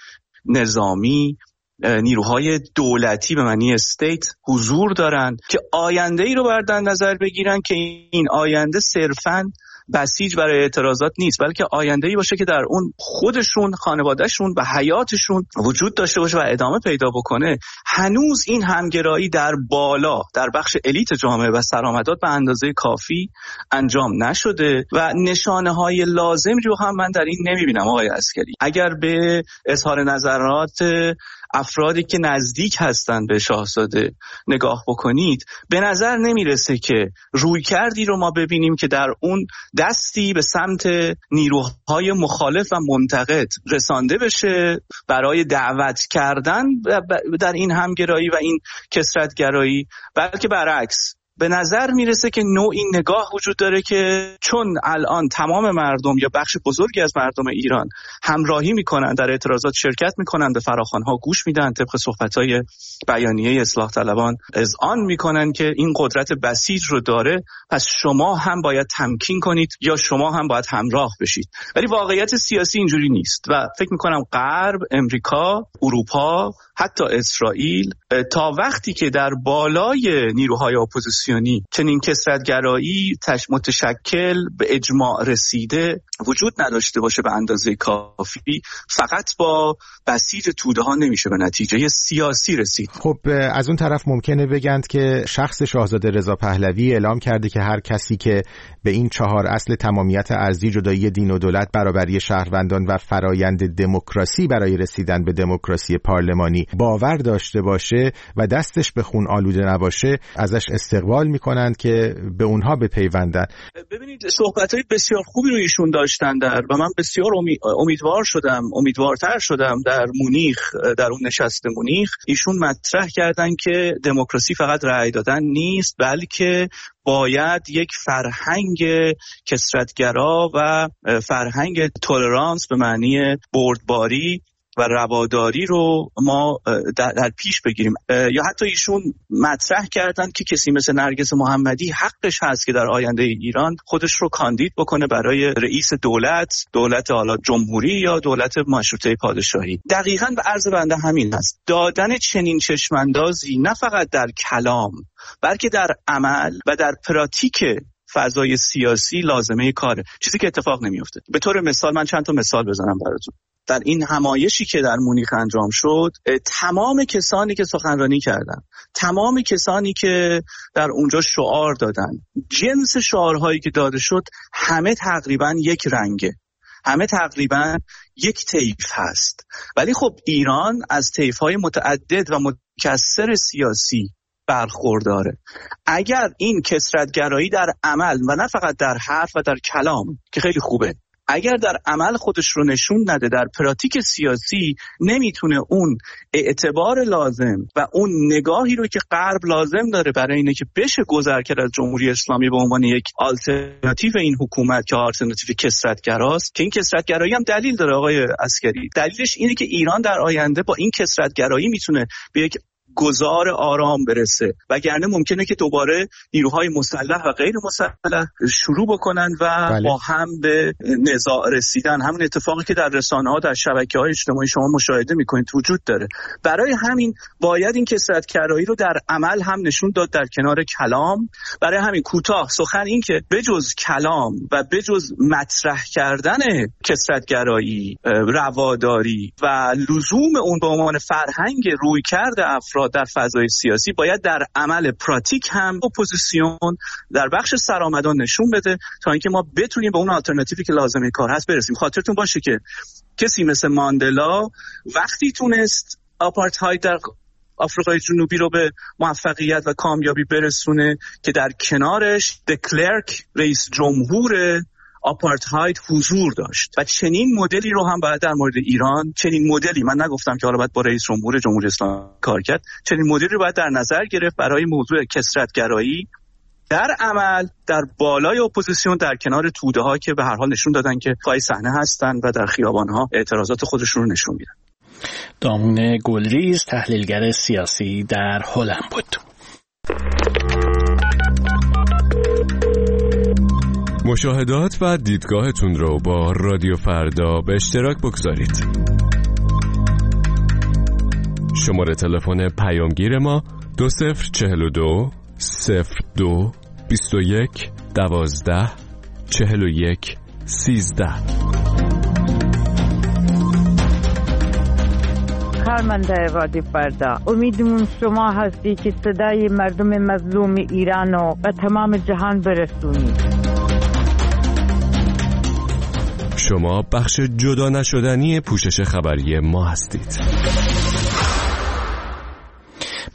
Speaker 11: نظامی، نیروهای دولتی به معنی استیت حضور دارند که آینده ای رو در نظر بگیرن که این آینده صرفاً بسیج برای اعتراضات نیست، بلکه آینده‌ای باشه که در اون خودشون، خانوادهشون و حیاتشون وجود داشته باشه و ادامه پیدا بکنه. هنوز این همگرایی در بالا در بخش الیت جامعه و سرآمدات به اندازه کافی انجام نشده و نشانه‌های لازم رو هم من در این نمی‌بینم آقای عسکری. اگر به اظهار نظرات افرادی که نزدیک هستن به شاهزاده نگاه بکنید، به نظر نمیرسه که رویکردی رو ما ببینیم که در اون دستی به سمت نیروهای مخالف و منتقد رسانده بشه برای دعوت کردن در این همگرایی و این کثرت‌گرایی، بلکه برعکس به نظر میرسه که نوعی نگاه وجود داره که چون الان تمام مردم یا بخش بزرگی از مردم ایران همراهی میکنن، در اعتراضات شرکت میکنن، به فراخوان‌ها گوش میدن، طبق صحبت‌های بیانیه اصلاح طلبان اذعان میکنن که این قدرت بسیج رو داره، پس شما هم باید تمکین کنید یا شما هم باید همراه بشید. ولی واقعیت سیاسی اینجوری نیست و فکر میکنم غرب، امریکا، اروپا، حتی اسرائیل تا وقتی که در بالای نیروهای اپوزیسیونی چنین کثرت‌گرایی متشکل به اجماع رسیده وجود نداشته باشه به اندازه کافی، فقط با بسیج توده ها نمیشه به نتیجه سیاسی رسید.
Speaker 12: خب از اون طرف ممکنه بگند که شخص شاهزاده رضا پهلوی اعلام کرده که هر کسی که به این 4 اصل تمامیت ارضی، جدایی دین و دولت، برابری شهروندان و فرایند دموکراسی برای رسیدن به دموکراسی پارلمانی باور داشته باشه و دستش به خون آلوده نباشه، ازش استقبال میکنند که به اونها بپیوندن.
Speaker 11: ببینید صحبت‌های بسیار خوبی رو ایشون داشتن و من بسیار امیدوارتر شدم در مونیخ، در اون نشست مونیخ ایشون مطرح کردن که دموکراسی فقط رأی دادن نیست، بلکه باید یک فرهنگ کثرت‌گرا و فرهنگ تولرانس به معنی بردباری و رواداری رو ما در پیش بگیریم. یا حتی ایشون مطرح کردن که کسی مثل نرگس محمدی حقش هست که در آینده ایران خودش رو کاندید بکنه برای رئیس دولت حالا جمهوری یا دولت مشروطه پادشاهی. دقیقاً به عرض بنده همین هست. دادن چنین چشماندازی نه فقط در کلام بلکه در عمل و در پراتیک فضای سیاسی لازمه کاره، چیزی که اتفاق نمیفته. به طور مثال من چند تا مثال بزنم براتون. در این همایشی که در مونیخ انجام شد، تمام کسانی که سخنرانی کردن، تمام کسانی که در اونجا شعار دادن، جنس شعارهایی که داده شد همه تقریبا یک رنگه، همه تقریبا یک طیف هست. ولی خب ایران از طیف‌های متعدد و متکثر سیاسی برخورداره. اگر این کثرت‌گرایی در عمل و نه فقط در حرف و در کلام که خیلی خوبه، اگر در عمل خودش رو نشون نده، در پراتیک سیاسی نمیتونه اون اعتبار لازم و اون نگاهی رو که غرب لازم داره برای اینه که بشه گذر کرد از جمهوری اسلامی به عنوان یک آلترناتیو این حکومت که آلترناتیو کثرت‌گراست، که این کثرت‌گرایی هم دلیل داره آقای عسکری. دلیلش اینه که ایران در آینده با این کثرت‌گرایی میتونه به یک گذار آرام برسه، وگرنه ممکنه که دوباره نیروهای مسلح و غیر مسلح شروع بکنن و با هم به نزاع رسیدن. همون اتفاقی که در رسانه‌ها، در شبکه‌های اجتماعی شما مشاهده می‌کنید وجود داره. برای همین باید این کثرت‌گرایی رو در عمل هم نشون داد در کنار کلام. برای همین کوتاه سخن این که بجز کلام و بجز مطرح کردن کثرت‌گرایی، رواداری و لزوم اون به عنوان فرهنگ رویکرد افراد در فضای سیاسی، باید در عمل پراتیک هم اپوزیسیون در بخش سرآمدان نشون بده تا اینکه ما بتونیم به اون آلترناتیوی که لازمه کار هست برسیم. خاطرتون باشه که کسی مثل ماندلا وقتی تونست آپارتاید در آفریقای جنوبی رو به موفقیت و کامیابی برسونه که در کنارش دکلرک رئیس جمهور آپارتاید حضور داشت و چنین مدلی رو هم باید در مورد ایران، چنین مدلی، من نگفتم که حالا باید با رئیس جمهور جمهوری اسلامی کار کرد، چنین مدلی رو باید در نظر گرفت برای موضوع کثرت‌گرایی در عمل در بالای اپوزیسیون در کنار توده ها که به هر حال نشون دادن که پای صحنه هستن و در خیابان ها اعتراضات خودشون رو نشون میدن.
Speaker 1: دامون گلریز تحلیلگر سیاسی در هلند بود.
Speaker 10: مشاهدات و دیدگاهتون رو با رادیو فردا به اشتراک بگذارید. شماره تلفن پیامگیر ما 2042 02 21 12 41 13.
Speaker 13: کارمنده رادیو فردا، امیدمون شما هستی که صدای مردم مظلوم ایران و تمام جهان برسونید.
Speaker 10: شما بخش جدا نشدنی پوشش خبری ما هستید.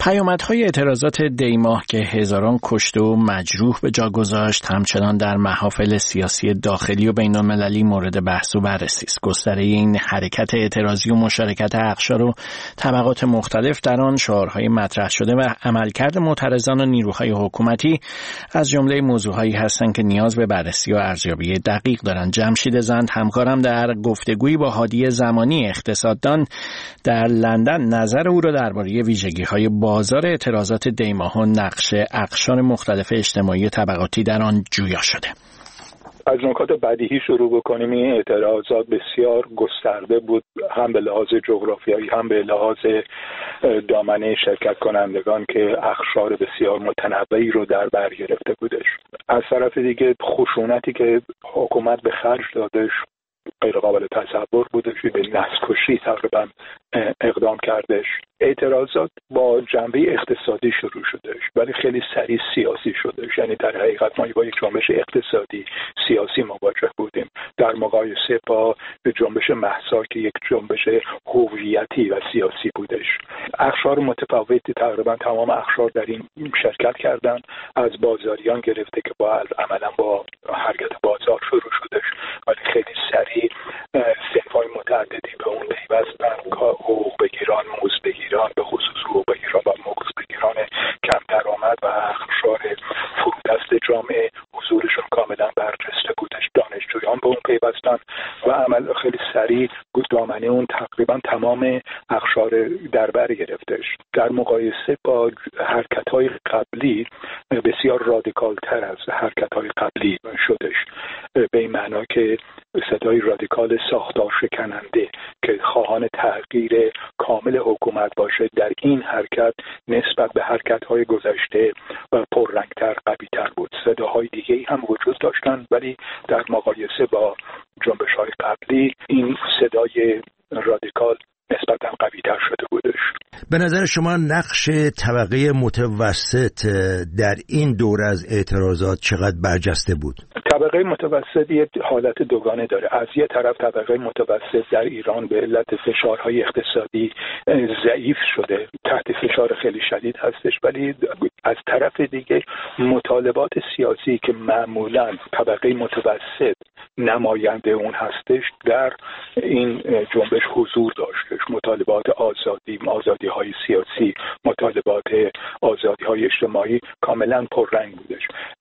Speaker 1: پیامدهای اعتراضات دیماه که هزاران کشته و مجروح به جا گذاشت همچنان در محافل سیاسی داخلی و بین‌المللی مورد بحث و بررسی است. گستره این حرکت اعتراضی و مشارکت اقشار و طبقات مختلف در آن شعارهای مطرح شده و عملکرد معترضان و نیروهای حکومتی از جمله موضوعهایی هستند که نیاز به بررسی و ارزیابی دقیق دارند. جمشید زند همکارم در گفتگویی با هادی زمانی اقتصاددان در لندن نظر او را درباره ویژگی‌های بازار اعتراضات دیماه و نقش اقشار مختلف اجتماعی طبقاتی در آن جویا شده.
Speaker 14: از نکات بدیهی شروع بکنیم. این اعتراضات بسیار گسترده بود، هم به لحاظ جغرافیایی هم به لحاظ دامنه شرکت کنندگان که اقشار بسیار متنوعی رو در بر گرفته بودش. از طرف دیگه خشونتی که حکومت به خرج دادش غیر قابل تصور بودش، به نسل‌کشی تقریبا اقدام کردش. اعتراضات با جنبه اقتصادی شروع شدش ولی خیلی سریع سیاسی شدش، یعنی در حقیقت ما با یک جنبش اقتصادی سیاسی مواجه بودیم در مقایسه با جنبش مهسا که یک جنبش هویتی و سیاسی بودش. اقشار متفاوتی، تقریبا تمام اقشار در این شرکت کردند، از بازاریان گرفته که با عملا با حرکت بازار شروع شدش ولی خیلی سریع صنف‌های متعددی به اون پیوستن، حقوق بگیران، مزد بگیران، به خصوص حقوق بگیران و مزد بگیران کم درآمد و اقشار فرودست جامعه حضورشون کاملا برجسته بودش. دانشجویان به اون پیوستن و عمل خیلی سریع دامنه اون تقریبا تمام اقشار در بر گرفتش. در مقایسه با حرکت‌های قبلی بسیار رادیکال‌تر از حرکت‌های قبلی شدش، به این معنا که صدای رادیکال ساختار شکننده که خواهان تغییر کامل حکومت باشه در این حرکت نسبت به حرکت‌های گذشته پررنگتر، قوی‌تر بود. صداهای دیگه‌ای هم وجود داشتن ولی در مقایسه با جنبش‌های قبلی این صدای رادیکال نسبتاً قوی‌تر شده بودش.
Speaker 15: به نظر شما نقش طبقه متوسط در این دور از اعتراضات چقدر برجسته بود؟
Speaker 14: طبقه متوسط یه حالت دوگانه داره. از یه طرف طبقه متوسط در ایران به علت فشارهای اقتصادی ضعیف شده، تحت فشار خیلی شدید هستش، ولی از طرف دیگه مطالبات سیاسی که معمولاً طبقه متوسط نماینده اون هستش در این جنبش حضور داشتش. مطالبات آزادی‌های سیاسی، مطالبات آزادی‌های اجتماعی کاملا پررنگ بودش،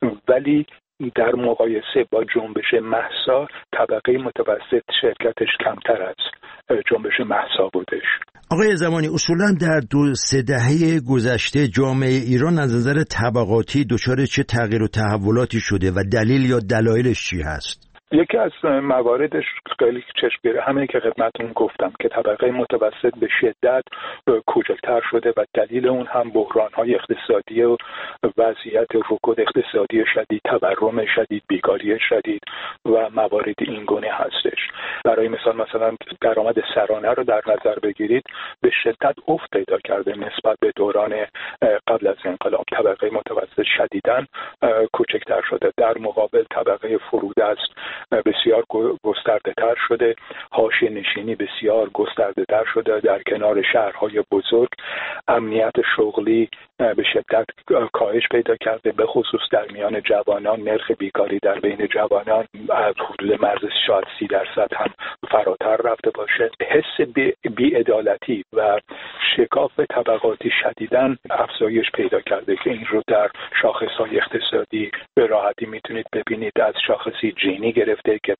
Speaker 14: ولی در مقایسه با جنبش مهسا طبقه متوسط شرکتش کمتر از جنبش مهسا بودش.
Speaker 15: آقای زمانی، اصولا در 2-3 دهه گذشته جامعه ایران از نظر طبقاتی دچار چه تغییر و تحولاتی شده و دلیل یا دلایلش چی هست؟
Speaker 14: یکی از مواردش خیلی چشمگیره همینه که خدمتتون گفتم که طبقه متوسط به شدت کوچکتر شده و دلیل اون هم بحران‌های اقتصادی و وضعیت رکود اقتصادی شدید، تورم شدید، بیکاری شدید و موارد این گونه هستش. برای مثلا درآمد سرانه رو در نظر بگیرید به شدت افت پیدا کرده نسبت به دوران قبل از انقلاب. طبقه متوسط شدیداً کوچکتر شده، در مقابل طبقه فرودست بسیار گسترده تر شده، حاشیه نشینی بسیار گسترده تر شده. در کنار شهرهای بزرگ امنیت شغلی به شدت کاهش پیدا کرده، به خصوص در میان جوانان. نرخ بیکاری در بین جوانان از حدود مرز شاید 30% هم فراتر رفته باشه. حس بی‌عدالتی و شکاف طبقاتی شدیداً افزایش پیدا کرده که این رو در شاخص‌های اقتصادی به راحتی میتونید ببینید. از شاخصی جینی گرفته که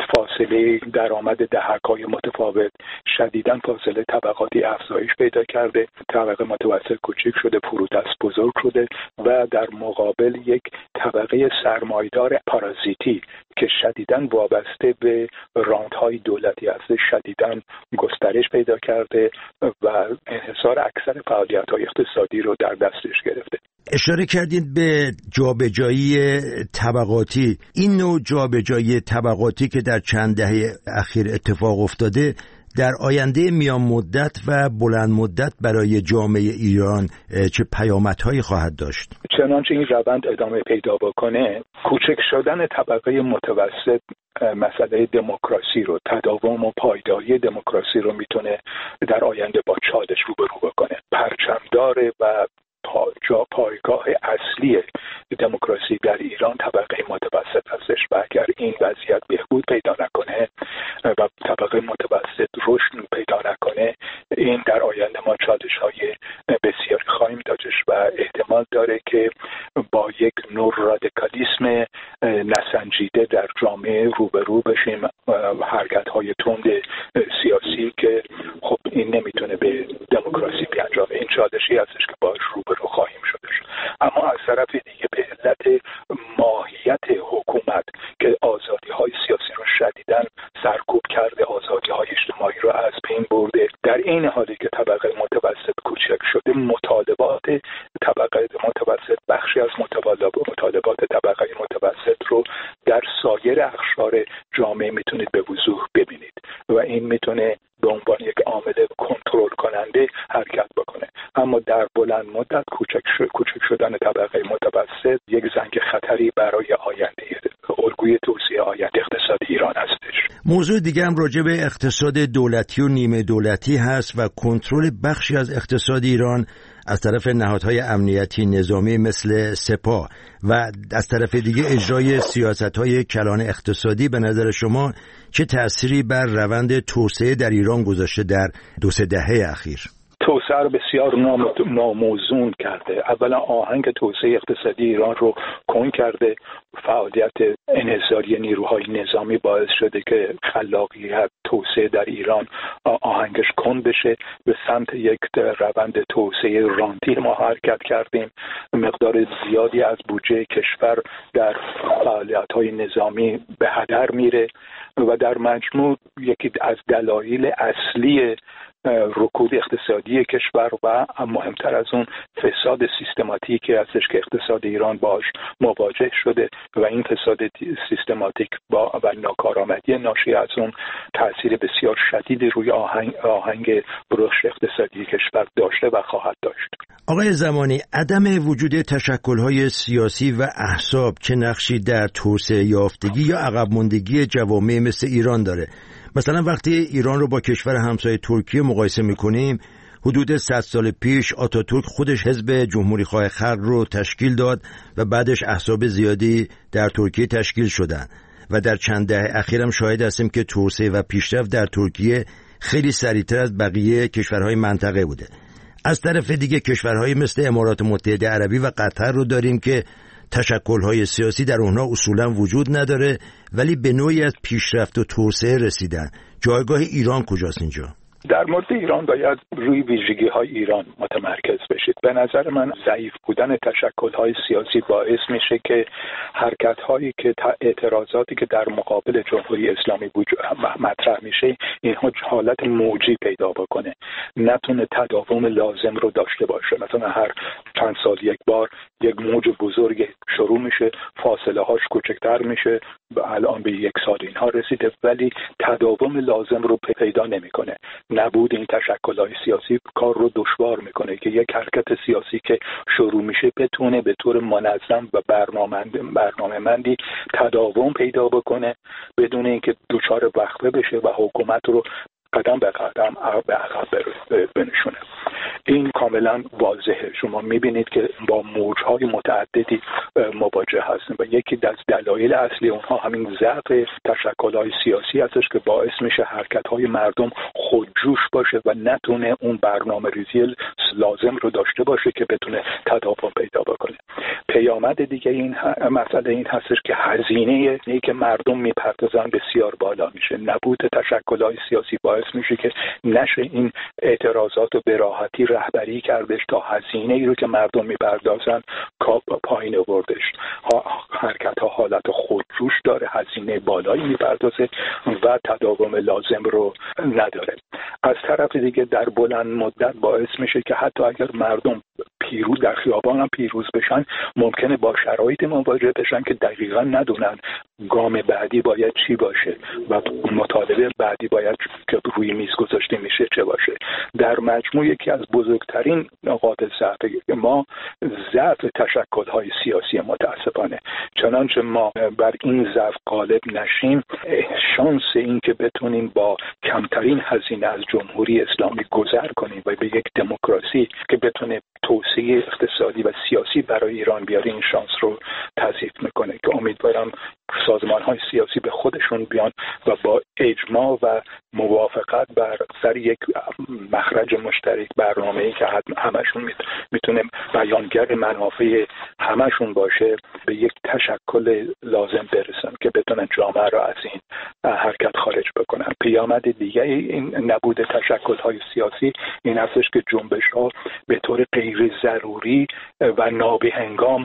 Speaker 14: فاصله درآمد دهک‌های متفاوت شدیداً فاصله طبقاتی افزایش پیدا کرده. طبقه متوسط کوچک شده، فرودست بزرگ شده و در مقابل یک طبقه سرمایه‌دار پارازیتی که شدیداً وابسته به رانت‌های دولتی است شدیداً گسترش پیدا کرده و انحصار اکثر فعالیت‌های اقتصادی رو در دستش گرفته.
Speaker 15: اشاره کردید به جابجایی طبقاتی. این نوع جابجایی طبقاتی که در چند دهه اخیر اتفاق افتاده در آینده میان مدت و بلند مدت برای جامعه ایران چه پیامدهایی خواهد داشت؟
Speaker 14: چنانچه این روند ادامه پیدا بکنه، کوچک شدن طبقه متوسط مسئله دموکراسی رو، تداوم و پایداری دموکراسی رو میتونه در آینده با چالش روبرو بکنه. پرچمدار و پایگاه اصلی دموکراسی در ایران طبقه متوسط هستش و اگر این وضعیت بهبود پیدا نکنه و طبقه متوسط رشد پیدا نکنه، این در آینده ما چالش‌های بسیاری خواهیم داشت و احتمال داره که با یک نوع رادیکالیسم نسنجیده در جامعه روبرو بشیم، حرکت‌های تند سیاسی که خب این نمیتونه به دموکراسی بیانجامه. این چالشی هستش که باهاش روبرو خواهیم شد. اما از طرف دیگه به علت ماهیت حکومت که آزادی‌های سیاسی رو شدیداً سرکوب کرده، آزادی‌های اجتماعی رو از بین برده، در این حالی که طبقه متوسط کوچک شده، مطالبات طبقه متوسط، بخشی از مطالبات طبقه متوسط رو در سایر اقشار جامعه میتونید به وضوح ببینید و این میتونه به عنوان یک عامل کنترل کننده حرکت بکنه. اما در بلند مدت کوچک شدن طبقه متوسط یک زنگ خطری برای آینده الگوی توسعه آینده اقتصاد ایران هستش.
Speaker 15: موضوع دیگه هم راجع به اقتصاد دولتی و نیمه دولتی هست و کنترل بخشی از اقتصاد ایران از طرف نهادهای امنیتی نظامی مثل سپاه و از طرف دیگه اجرای سیاست‌های کلان اقتصادی. به نظر شما چه تأثیری بر روند توسعه در ایران گذاشته در 2-3 دهه اخیر؟
Speaker 14: توسعه رو بسیار ناموزون کرده. اولا آهنگ توسعه اقتصادی ایران رو کند کرده. فعالیت انحصاری نیروهای نظامی باعث شده که خلاقیت توسعه در ایران آهنگش کند بشه. به سمت یک روند توسعه رانتی ما حرکت کردیم. مقدار زیادی از بودجه کشور در فعالیت‌های نظامی به هدر میره و در مجموع یکی از دلایل اصلی رکود اقتصادی کشور و مهمتر از اون فساد سیستماتیکی هستش که اقتصاد ایران باش مواجه شده و این فساد سیستماتیک و ناکارآمدی ناشی از اون تأثیر بسیار شدیدی روی آهنگ رشد اقتصادی کشور داشته و خواهد داشت.
Speaker 15: آقای زمانی، عدم وجود تشکل‌های سیاسی و احزاب چه نقشی در توسعه یافتگی یا عقب ماندگی جوامع مثل ایران داره؟ مثلا وقتی ایران رو با کشور همسایه ترکیه مقایسه میکنیم، حدود 100 سال پیش آتاتورک خودش حزب جمهوری‌خواه خلق رو تشکیل داد و بعدش احزاب زیادی در ترکیه تشکیل شدن و در چند دهه اخیر هم شاهد هستیم که توسعه و پیشرفت در ترکیه خیلی سریعتر از بقیه کشورهای منطقه بوده. از طرف دیگه کشورهای مثل امارات متحده عربی و قطر رو داریم که تشکل‌های سیاسی در اونها اصولاً وجود نداره ولی به نوعی از پیشرفت و توسعه رسیدن. جایگاه ایران کجاست اینجا؟
Speaker 14: در مورد ایران باید روی ویژگی‌های ایران متمرکز بشید. به نظر من ضعیف بودن تشکل‌های سیاسی باعث میشه که حرکت‌هایی که اعتراضاتی که در مقابل جمهوری اسلامی مطرح میشه اینها حالت موجی پیدا بکنه، نتونه تداوم لازم رو داشته باشه. مثلا هر چند سال یک بار یک موج بزرگ شروع میشه، فاصله هاش کوچکتر میشه، الان به 1 سال اینها رسیده ولی تداوم لازم رو پیدا نمیکنه. نبود این تشکل‌های سیاسی کار رو دشوار میکنه که یک حرکت سیاسی که شروع میشه بتونه به طور منظم و برنامه‌مندی تداوم پیدا بکنه بدون اینکه دچار وقفه بشه و حکومت رو قدم به قدم به عقب بنشونه. این کاملا واضحه. شما میبینید که با موجهای متعددی مواجه هستیم و یکی از دلایل اصلی اونها همین ضعف تشکل‌های سیاسی هستش که باعث میشه حرکت‌های مردم خودجوش باشه و نتونه اون برنامه‌ریزی لازم رو داشته باشه که بتونه تداوم پیدا بکنه. پیامد دیگه این مسئله این هستش که هزینه که مردم میپردازن بسیار بالا میشه. نبود تشکل‌های سیاسی باعث میشه که نشه این اعتراضات رو به راحتی رهبری کردش تا هزینه ای رو که مردم میپردازن پایین آوردش. حرکت ها حالت خودجوش داره، هزینه بالایی میپردازه و تداوم لازم رو نداره. از طرف دیگه در بلند مدت باعث میشه که حتی اگر مردم در خیابان هم پیروز بشن، ممکنه با شرایط مواجه بشن که دقیقا ندونن گام بعدی باید چی باشه و مطالبه بعدی باید که روی میز گذاشته میشه چه باشه. در مجموع یکی از بزرگترین نقاط ضعف ما ضعف تشکل‌های سیاسی متاسفانه. چنانچه ما بر این ضعف غالب نشیم، شانس این که بتونیم با کمترین هزینه از جمهوری اسلامی گذر کنیم و به یک دموکراسی که بتونه توسعه اقتصادی و سیاسی برای ایران بیاره، این شانس رو تضعیف میکنه که امیدوارم سازمان‌های سیاسی به خودشون بیان و با اجماع و موافقت بر سر یک مخرج مشترک، برنامه‌ای که همشون میتونه بیانگر منافع همشون باشه، به یک تشکل لازم برسن که بتونن جامعه را از این حرکت خارج بکنن. پیامد دیگه این نبود تشکل‌های سیاسی این هستش که جنبش‌ها به طور غیر ضروری و نابهنگام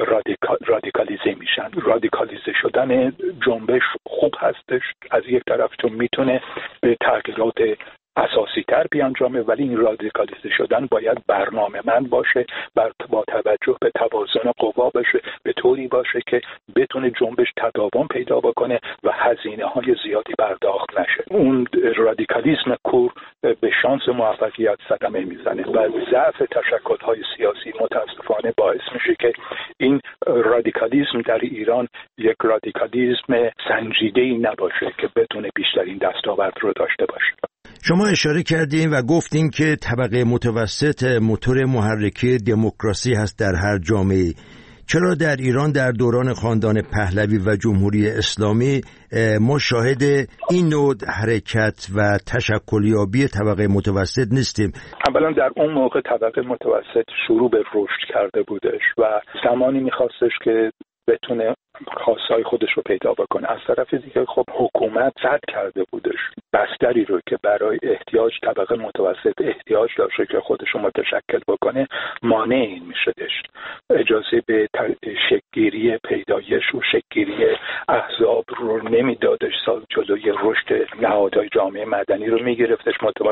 Speaker 14: رادیکالیزه میشن. رادیکالیزه شدن جنبش خوب هستش از یک طرف، چون میتونه به تغییرات اساسی تر بیانجامه، ولی این رادیکالیزه شدن باید برنامه‌مند باشه، با توجه به توازن قوا باشه، به طوری باشه که بتونه جنبش تداوم پیدا بکنه و هزینه‌های زیادی پرداخت نشه. اون رادیکالیسم کور به شانس موفقیت صدمه میزنه و ضعف تشکل‌های سیاسی متاسفانه باعث میشه که این رادیکالیسم در ایران یک رادیکالیسم سنجیده‌ای نباشه که بتونه بیشترین دستاورد رو داشته باشه.
Speaker 15: شما اشاره کردین و گفتین که طبقه متوسط موتور محرکه دموکراسی هست در هر جامعه. چرا در ایران در دوران خاندان پهلوی و جمهوری اسلامی ما شاهد این نوع حرکت و تشکلیابی طبقه متوسط نیستیم؟
Speaker 14: اولا در اون موقع طبقه متوسط شروع به رشد کرده بودش و زمانی میخواستش که بتونه خواستهای خودش رو پیدا بکنه. از طرف دیگه خب حکومت سد کرده بودش بستری رو که برای احتیاج طبقه متوسط احتیاج داشته که خودش رو متشکل بکنه مانع این میشدش. اجازه به شکل‌گیری پیدایش و شکل‌گیری احزاب رو نمیدادش، جلوی رشد نهادهای جامعه مدنی رو میگرفتش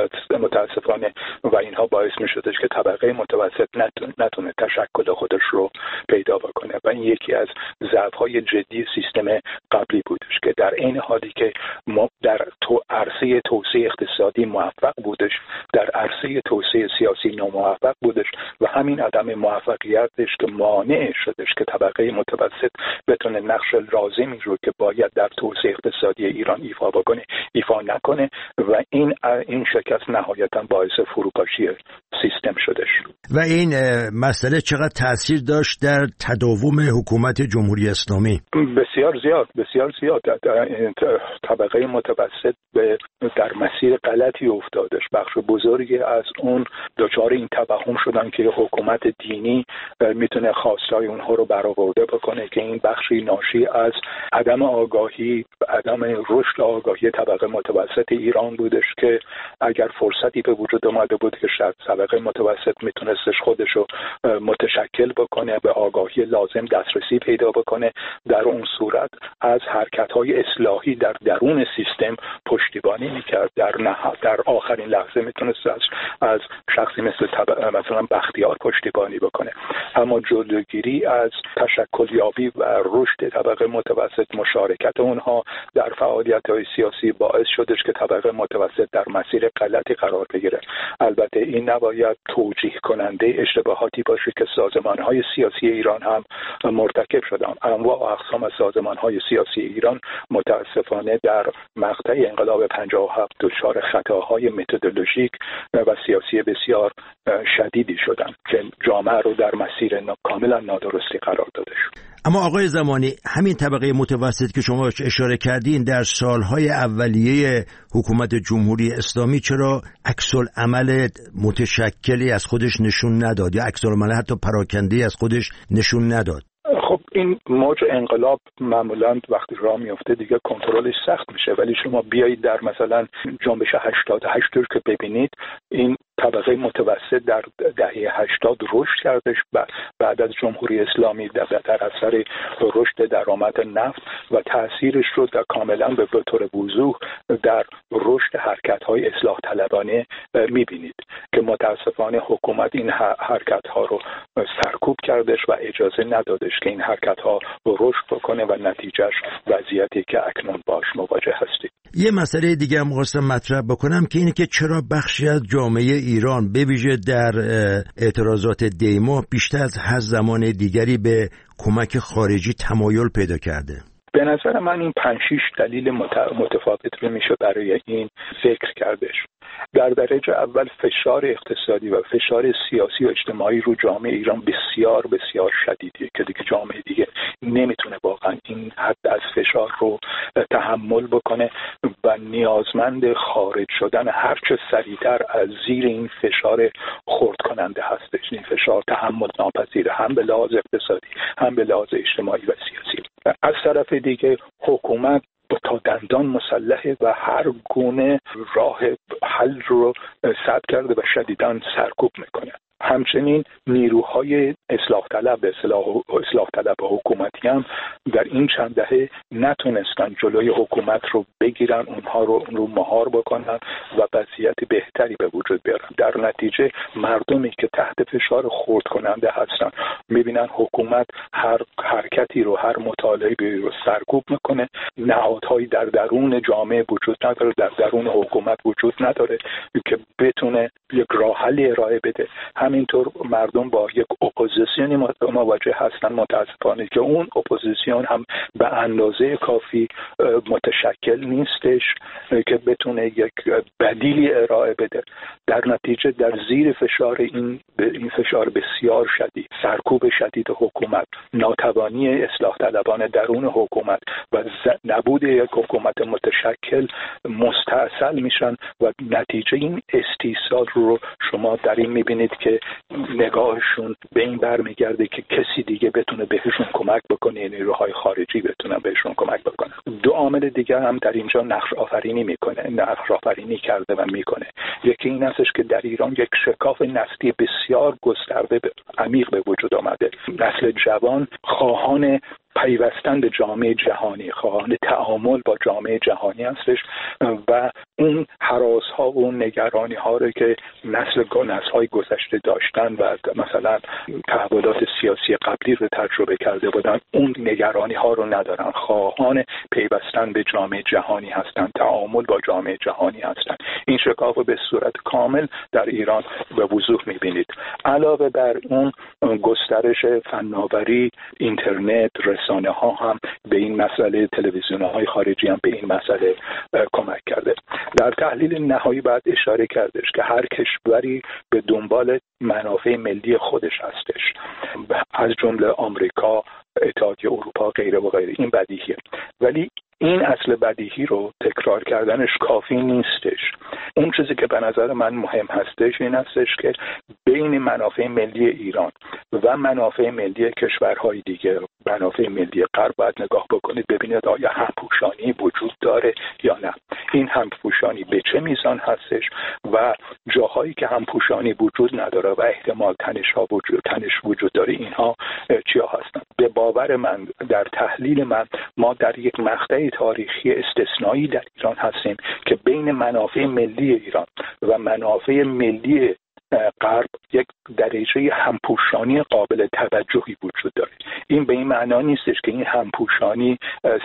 Speaker 14: متاسفانه و اینها باعث میشدش که طبقه متوسط نتونه تشکل خودش رو پیدا بکنه و این یکی از ضعف‌های جدی سیستم قبلی بودش که در این حالی که ما در عرصه توسعه اقتصادی موفق بودش، در عرصه توسعه سیاسی ناموفق بودش و همین عدم موفقیتش که مانع شدش که طبقه متوسط بتونه نقش لازمی رو که باید در توسعه اقتصادی ایران ایفا بکنه ایفا نکنه و این شکست نهایتا باعث فروپاشی سیستم شدش.
Speaker 15: و این مسئله چقدر تأثیر داشت در تداوم حکومت جمهوری اسلامی؟
Speaker 14: بسیار زیاد. طبقه متوسط در مسیر غلطی افتادش. بخش بزرگی از اون دچار این توهم شدن که حکومت دینی میتونه خواستای اونها رو برآورده بکنه که این بخشی ناشی از عدم آگاهی، عدم رشد آگاهی طبقه متوسط ایران بودش که اگر فرصتی به وجود اومده بود که شاید طبقه متوسط میتونستش خودش رو متشکل بکنه، به آگاهی لازم دسترسی پیدا بکنه، در اون صورت از حرکت‌های اصلاحی در درون سیستم پشتیبانی میکرد. در آخرین لحظه میتونست از شخصی مثلا بختیار پشتیبانی بکنه. اما جلوگیری از تشکلیابی و رشد طبقه متوسط، مشارکت اونها در فعالیت‌های سیاسی باعث شدش که طبقه متوسط در مسیر غلطی قرار بگیره. البته این نباید توجیه کننده اشتباهاتی باشه که سازمان‌های سیاسی ایران هم مرتکب شدن. انواع و اقسام از سازمان‌های سیاسی ایران متاسفانه در مقطع انقلاب 57 دچار خطاهای متدولوژیک و سیاسی بسیار شدیدی شدن که جامعه رو در مسیر کاملا نادرستی قرار داده شد.
Speaker 15: اما آقای زمانی، همین طبقه متوسط که شما اشاره کردین در سالهای اولیه حکومت جمهوری اسلامی چرا عکس‌العمل متشکلی از خودش نشون نداد یا عکس‌العمل حتی پراکنده‌ای از خودش نشون نداد؟
Speaker 14: خب این موج انقلاب معمولا وقتی راه میفته دیگه کنترلش سخت میشه، ولی شما بیایید در مثلا جنبش 88 که ببینید، این طبقه متوسط در دهه 80 رشد کردش بعد از جمهوری اسلامی در اثر رشد درآمد نفت و تأثیرش رو کاملا به طور وضوح در رشد حرکت‌های اصلاح طلبانه می‌بینید که متاسفانه حکومت این حرکت‌ها رو سرکوب کردش و اجازه ندادش که این حرکت‌ها رشد بکنه و نتیجهش وضعیتی که اکنون باش مواجه هستیم.
Speaker 15: یه مسئله دیگه هم خواستم مطرح بکنم که اینه که چرا بخشی از جامعه ایران به ویژه در اعتراضات دیما بیشتر از هر زمان دیگری به کمک خارجی تمایل پیدا کرده؟
Speaker 14: به نظر من این 5-6 دلیل متفاوت رو میشه برای این ذکر کردش. در درجه اول فشار اقتصادی و فشار سیاسی و اجتماعی رو جامعه ایران بسیار بسیار شدیدیه که دیگه جامعه دیگه نمیتونه واقعا این حد از فشار رو تحمل بکنه و نیازمند خارج شدن هرچه سریعتر از زیر این فشار خرد کننده هستش. این فشار تحمل ناپذیره، هم به لحاظ اقتصادی هم به لحاظ اجتماعی و سیاسی. از طرف دیگه حکومت تا دندان مسلحه و هر گونه راه حل رو سد کرده و شدیداً سرکوب میکنه. همچنین نیروهای اصلاح طلب حکومتی هم در این چند دهه نتونستن جلوی حکومت رو بگیرن، اونها رو مهار بکنن و وضعیت بهتری به وجود بیارن. در نتیجه مردمی که تحت فشار خرد کننده هستن میبینن حکومت هر حرکتی رو، هر مطالبه‌ای رو سرکوب میکنه. نهادهایی در درون جامعه وجود نداره، در درون حکومت وجود نداره که بتونه یک راه حلی ارائه بده. همینطور مردم با یک اپوزیسیونی مواجه هستن متاسفانه که اون اپوزیسیون هم به اندازه کافی متشکل نیستش که بتونه یک بدیلی ارائه بده. در نتیجه در زیر فشار این فشار بسیار شدید، سرکوب شدید حکومت، ناتوانی اصلاح طلبان درون حکومت و نبود یک حکومت متشکل مستاصل میشن و نتیجه این استیصال رو شما در این میبینید که نگاهشون به این برمیگرده که کسی دیگه بتونه بهشون کمک بکنه، یعنی نیروهای خارجی بتونن بهشون کمک بکنن. دو عامل دیگه هم در اینجا نقش آفرینی کرده و میکنه. یکی این هستش که در ایران یک شکاف نسلی بسیار گسترده عمیق به وجود آمده. نسل جوان خواهان پیوستن به جامعه جهانی، خواهان تعامل با جامعه جهانی هستش و اون هراس ها و نگرانی ها رو که نسل‌های گذشته داشتن و مثلا تحولات سیاسی قبلی رو تجربه کرده بودن، اون نگرانی ها رو ندارن، خواهان پیوستن به جامعه جهانی هستن، تعامل با جامعه جهانی هستن. این شکاف به صورت کامل در ایران به وضوح می‌بینید. علاوه بر اون گسترش فناوری، اینترنت، رسانه ها هم به این مسئله، تلویزیون های خارجی هم به این مسئله کمک کرده. در تحلیل نهایی باید اشاره کردش که هر کشوری به دنبال منافع ملی خودش هستش، از جمله آمریکا، اتحادیه اروپا، غیره و غیره. این بدیهیه، ولی این اصل بدیهی رو تکرار کردنش کافی نیستش. اون چیزی که به نظر من مهم هستش این هستش که بین منافع ملی ایران و منافع ملی کشورهای دیگه، منافع ملی غرب باید نگاه بکنید ببینید آیا همپوشانی وجود داره یا نه. این همپوشانی به چه میزان هستش و جاهایی که همپوشانی وجود نداره و احتمال تنش وجود داره، اینها چیا هستن؟ به باور من، در تحلیل من، ما در یک مقطع تاریخی استثنایی در ایران هستیم که بین منافع ملی ایران و منافع ملی غرب یک درجه همپوشانی قابل توجهی وجود داره. این به این معنا نیستش که این همپوشانی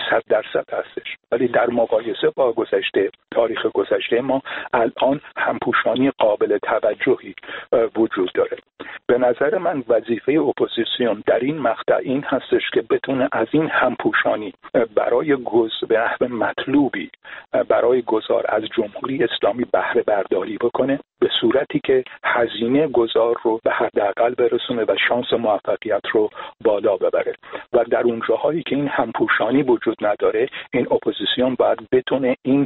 Speaker 14: 100% هستش، ولی در مقایسه با تاریخ گذشته ما الان همپوشانی قابل توجهی وجود داره. به نظر من وظیفه اپوزیسیون در این مقطع این هستش که بتونه از این همپوشانی برای به نحو مطلوبی برای گذار از جمهوری اسلامی بهره برداری بکنه، به صورتی که هزینه گذار رو به حداقل برسونه و شانس موفقیت رو بالا ببره. و در اون جاهایی که این همپوشانی وجود نداره، این اپوزیسیون باید بتونه این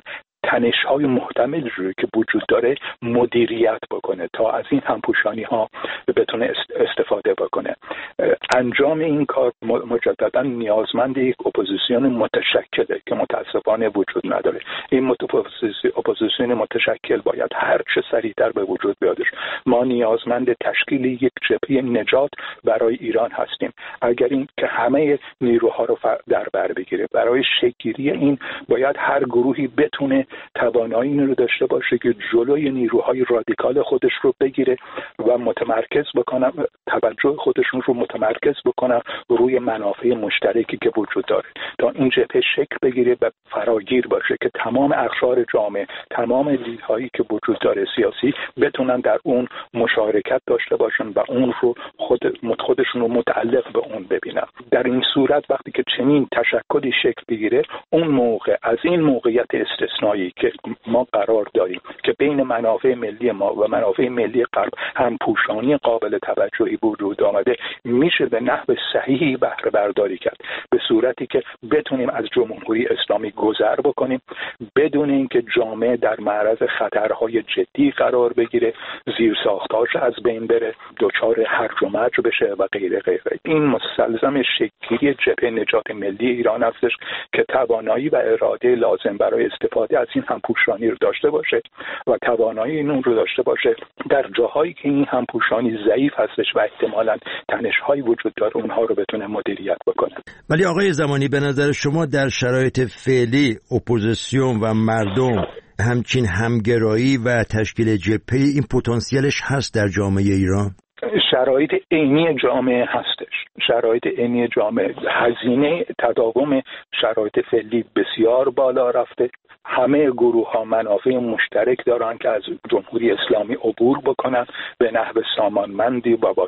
Speaker 14: تنش‌های محتمل رو که وجود داره مدیریت بکنه تا از این همپوشانی‌ها بتونه استفاده بکنه. انجام این کار مجددا نیازمند یک اپوزیسیون متشکله که متاسفانه وجود نداره. این اپوزیسیون متشکل باید هر چه سریعتر به وجود بیادش. ما نیازمند تشکیل یک جبهه نجات برای ایران هستیم. اگر این که همه نیروها رو در بر بگیره، برای شکل‌گیری این باید هر گروهی بتونه توانایی رو داشته باشه که جلوی نیروهای رادیکال خودش رو بگیره و متمرکز بکنه، توجه خودشون رو متمرکز بکنه روی منافع مشترکی که وجود داره تا این جبهه شکل بگیره و فراگیر باشه که تمام اقشار جامعه، تمام دیدهایی که وجود داره سیاسی بتونن در اون مشارکت داشته باشن و اون رو خودشون رو متعلق به اون ببینن. در این صورت وقتی که چنین تشکلی شکل بگیره، اون موقع از این موقعیت استثنایی که ما قرار داریم که بین منافع ملی ما و منافع ملی غرب هم پوشانی قابل توجهی وجود آمده، میشه به نحو صحیحی بهره برداری کرد، به صورتی که بتونیم از جمهوری اسلامی گذر بکنیم بدون اینکه جامعه در معرض خطرهای جدی قرار بگیره، زیرساختاش از بین بره، دچار هرج و مرج بشه و غیره غیره. این مستلزم شکلی جبهه نجات ملی ایران هستش که توانایی و اراده لازم برای استفاده از این همپوشانی رو داشته باشه و توانایی این رو داشته باشه در جاهایی که این همپوشانی ضعیف هستش و احتمالاً تنش‌های وجود داره اونها رو بتونه مدیریت بکنه.
Speaker 15: ولی آقای زمانی، به نظر شما در شرایط فعلی اپوزیسیون و مردم همچین همگرایی و تشکیل جبهه این پتانسیلش هست در جامعه ایران؟
Speaker 14: شرایط عینی جامعه هستش. شرایط عینی جامعه، هزینه تداوم شرایط فعلی بسیار بالا رفته. همه گروه ها منافع مشترک دارن که از جمهوری اسلامی عبور بکنن به نحو سامانمندی و با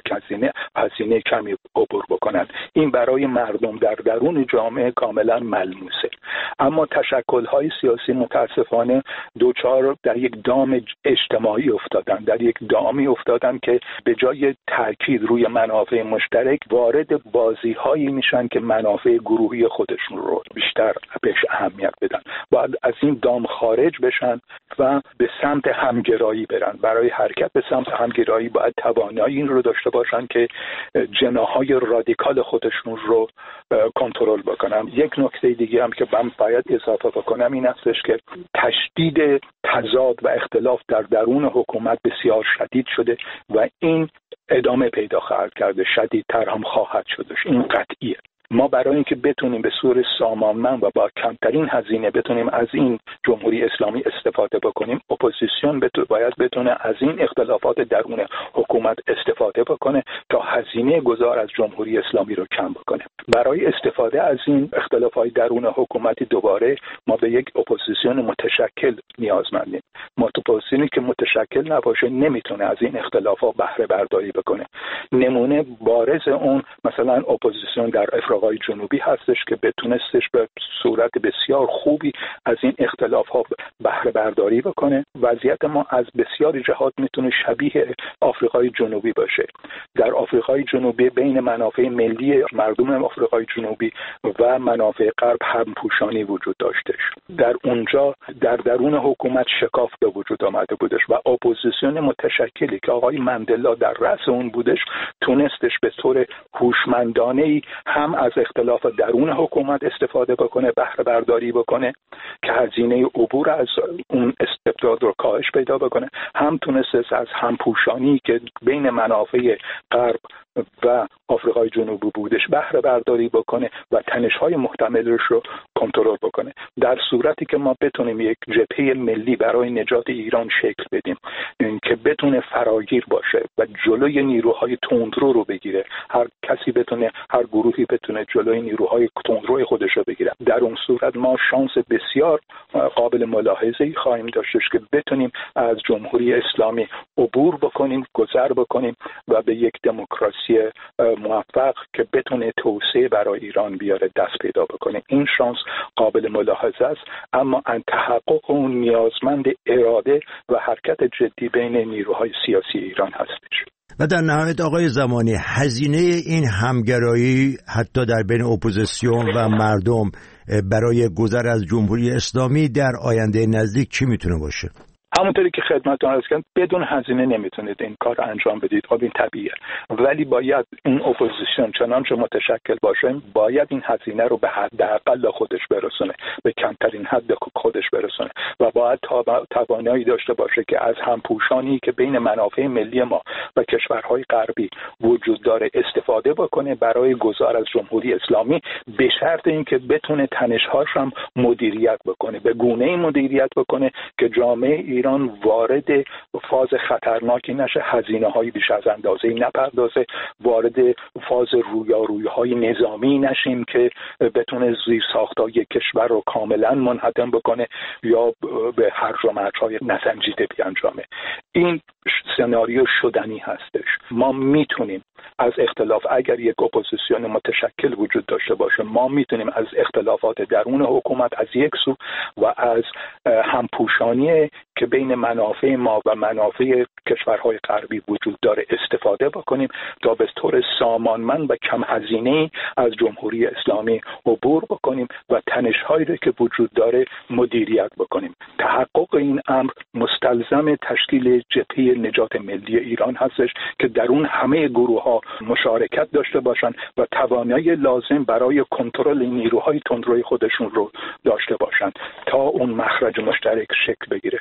Speaker 14: هزینه کمی عبور بکنن. این برای مردم در درون جامعه کاملا ملموسه. اما تشکل‌های سیاسی متاسفانه دوچار در یک دام اجتماعی افتادن، در یک دامی افتادن که به جای تاکید روی منافع مشترک وارد بازی‌هایی میشن که منافع گروهی خودشون رو بیشتر بهش اهمیت بدن. باید از این دام خارج بشن و به سمت همگرایی برن. برای حرکت به سمت همگرایی باید توانایی این رو داشته باشن که جناح‌های رادیکال خودشون رو کنترل بکنن. یک نکته دیگه هم که من باید اضافه بکنم این هستش که تشدید تضاد و اختلاف در درون حکومت بسیار شدید شده و این ادامه پیدا خواهد کرده، شدیدتر هم خواهد شدش. این قطعیه. ما برای اینکه بتونیم به صورت سامانمند و با کمترین هزینه بتونیم از این جمهوری اسلامی استفاده بکنیم، اپوزیسیون باید بتونه از این اختلافات درون حکومت استفاده بکنه تا هزینه گذار از جمهوری اسلامی رو کم بکنه. برای استفاده از این اختلافات درون حکومت دوباره ما به یک اپوزیسیون متشکل نیازمندیم. اپوزیسیونی که متشکل نباشه نمیتونه از این اختلافات بهره برداری بکنه. نمونه بارز اون مثلا اپوزیسیون در آفریقای جنوبی هستش که بتونستش به صورت بسیار خوبی از این اختلاف‌ها بهره برداری بکنه. وضعیت ما از بسیاری جهات میتونه شبیه آفریقای جنوبی باشه. در آفریقای جنوبی بین منافع ملی مردم آفریقای جنوبی و منافع غرب همپوشانی وجود داشتش. در اونجا در درون حکومت شکاف به وجود آمده بودش و اپوزیسیون متشکلی که آقای مندلا در رأس اون بودش تونستش به طور هوشمندانه‌ای هم از اختلاف درون حکومت استفاده بکنه، بهره برداری بکنه که هزینه عبور از اون استبداد رو کاهش پیدا بکنه، هم تونسته از همپوشانی که بین منافع غرب و آفریقای جنوبی بودش بهره برداری بکنه و تنش‌های محتملش رو کنترل بکنه. در صورتی که ما بتونیم یک جبهه ملی برای نجات ایران شکل بدیم که بتونه فراگیر باشه و جلوی نیروهای تندرو رو بگیره، هر کسی بتونه، هر گروهی بتونه جلوی نیروهای تندروی خودش رو بگیره، در اون صورت ما شانس بسیار قابل ملاحظه‌ای خواهیم داشتش که بتونیم از جمهوری اسلامی عبور بکنیم، گذر بکنیم و به یک دموکراسی موفق که بتونه توسعه برای ایران بیاره دست پیدا بکنه. این شانس قابل ملاحظه است، اما تحقق اون نیازمند اراده و حرکت جدی بین نیروهای سیاسی ایران هستش.
Speaker 15: و در نهایت آقای زمانی، هزینه این همگرایی حتی در بین اپوزیسیون و مردم برای گذر از جمهوری اسلامی در آینده نزدیک چی میتونه باشه؟
Speaker 14: همونطوری که خدمتتون عرض کردم، بدون هزینه نمیتونید این کار انجام بدید. خب این طبیعیه، ولی باید این اپوزیسیون چنانچه متشکل باشه باید این هزینه رو به حداقل خودش برسونه، به کمترین حد خودش برسونه و باید توانایی داشته باشه که از همپوشانی که بین منافع ملی ما و کشورهای غربی وجود داره استفاده بکنه برای گذار از جمهوری اسلامی، به شرط اینکه بتونه تنش‌هاش هم مدیریت بکنه، به گونه‌ای مدیریت بکنه که جامعه ایران وارد فاز خطرناکی نشه، هزینه‌های بیش از اندازه نپردازه، وارد فاز رویارویی‌های نظامی نشیم که بتونه زیرساخت‌های کشور رو کاملا منهدم بکنه یا به هرج و مرج‌های نسنجیده بیانجامه. این سناریو شدنی هستش. ما میتونیم از اختلاف، اگر یک اپوزیسیون متشکل وجود داشته باشه، ما میتونیم از اختلافات درون حکومت از یک سو و از همپوشانی که بین منافع ما و منافع کشورهای غربی وجود داره استفاده بکنیم تا به طور سامانمند و کم هزینه از جمهوری اسلامی عبور بکنیم و تنش‌هایی که وجود داره مدیریت بکنیم. تحقق این امر مستلزم تشکیل جبهه نجات ملی ایران هستش که در اون همه گروه‌ها مشارکت داشته باشن و توانایی لازم برای کنترل نیروهای تندروی خودشون رو داشته باشن تا اون مخرج مشترک شکل بگیره.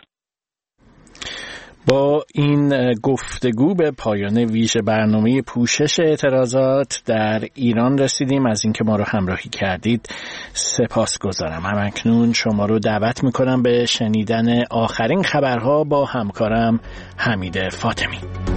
Speaker 1: با این گفتگو به پایان ویژه برنامه پوشش اعتراضات در ایران رسیدیم. از اینکه ما رو همراهی کردید سپاسگزارم. همکنون شما رو دعوت میکنم به شنیدن آخرین خبرها با همکارم حمید فاطمی.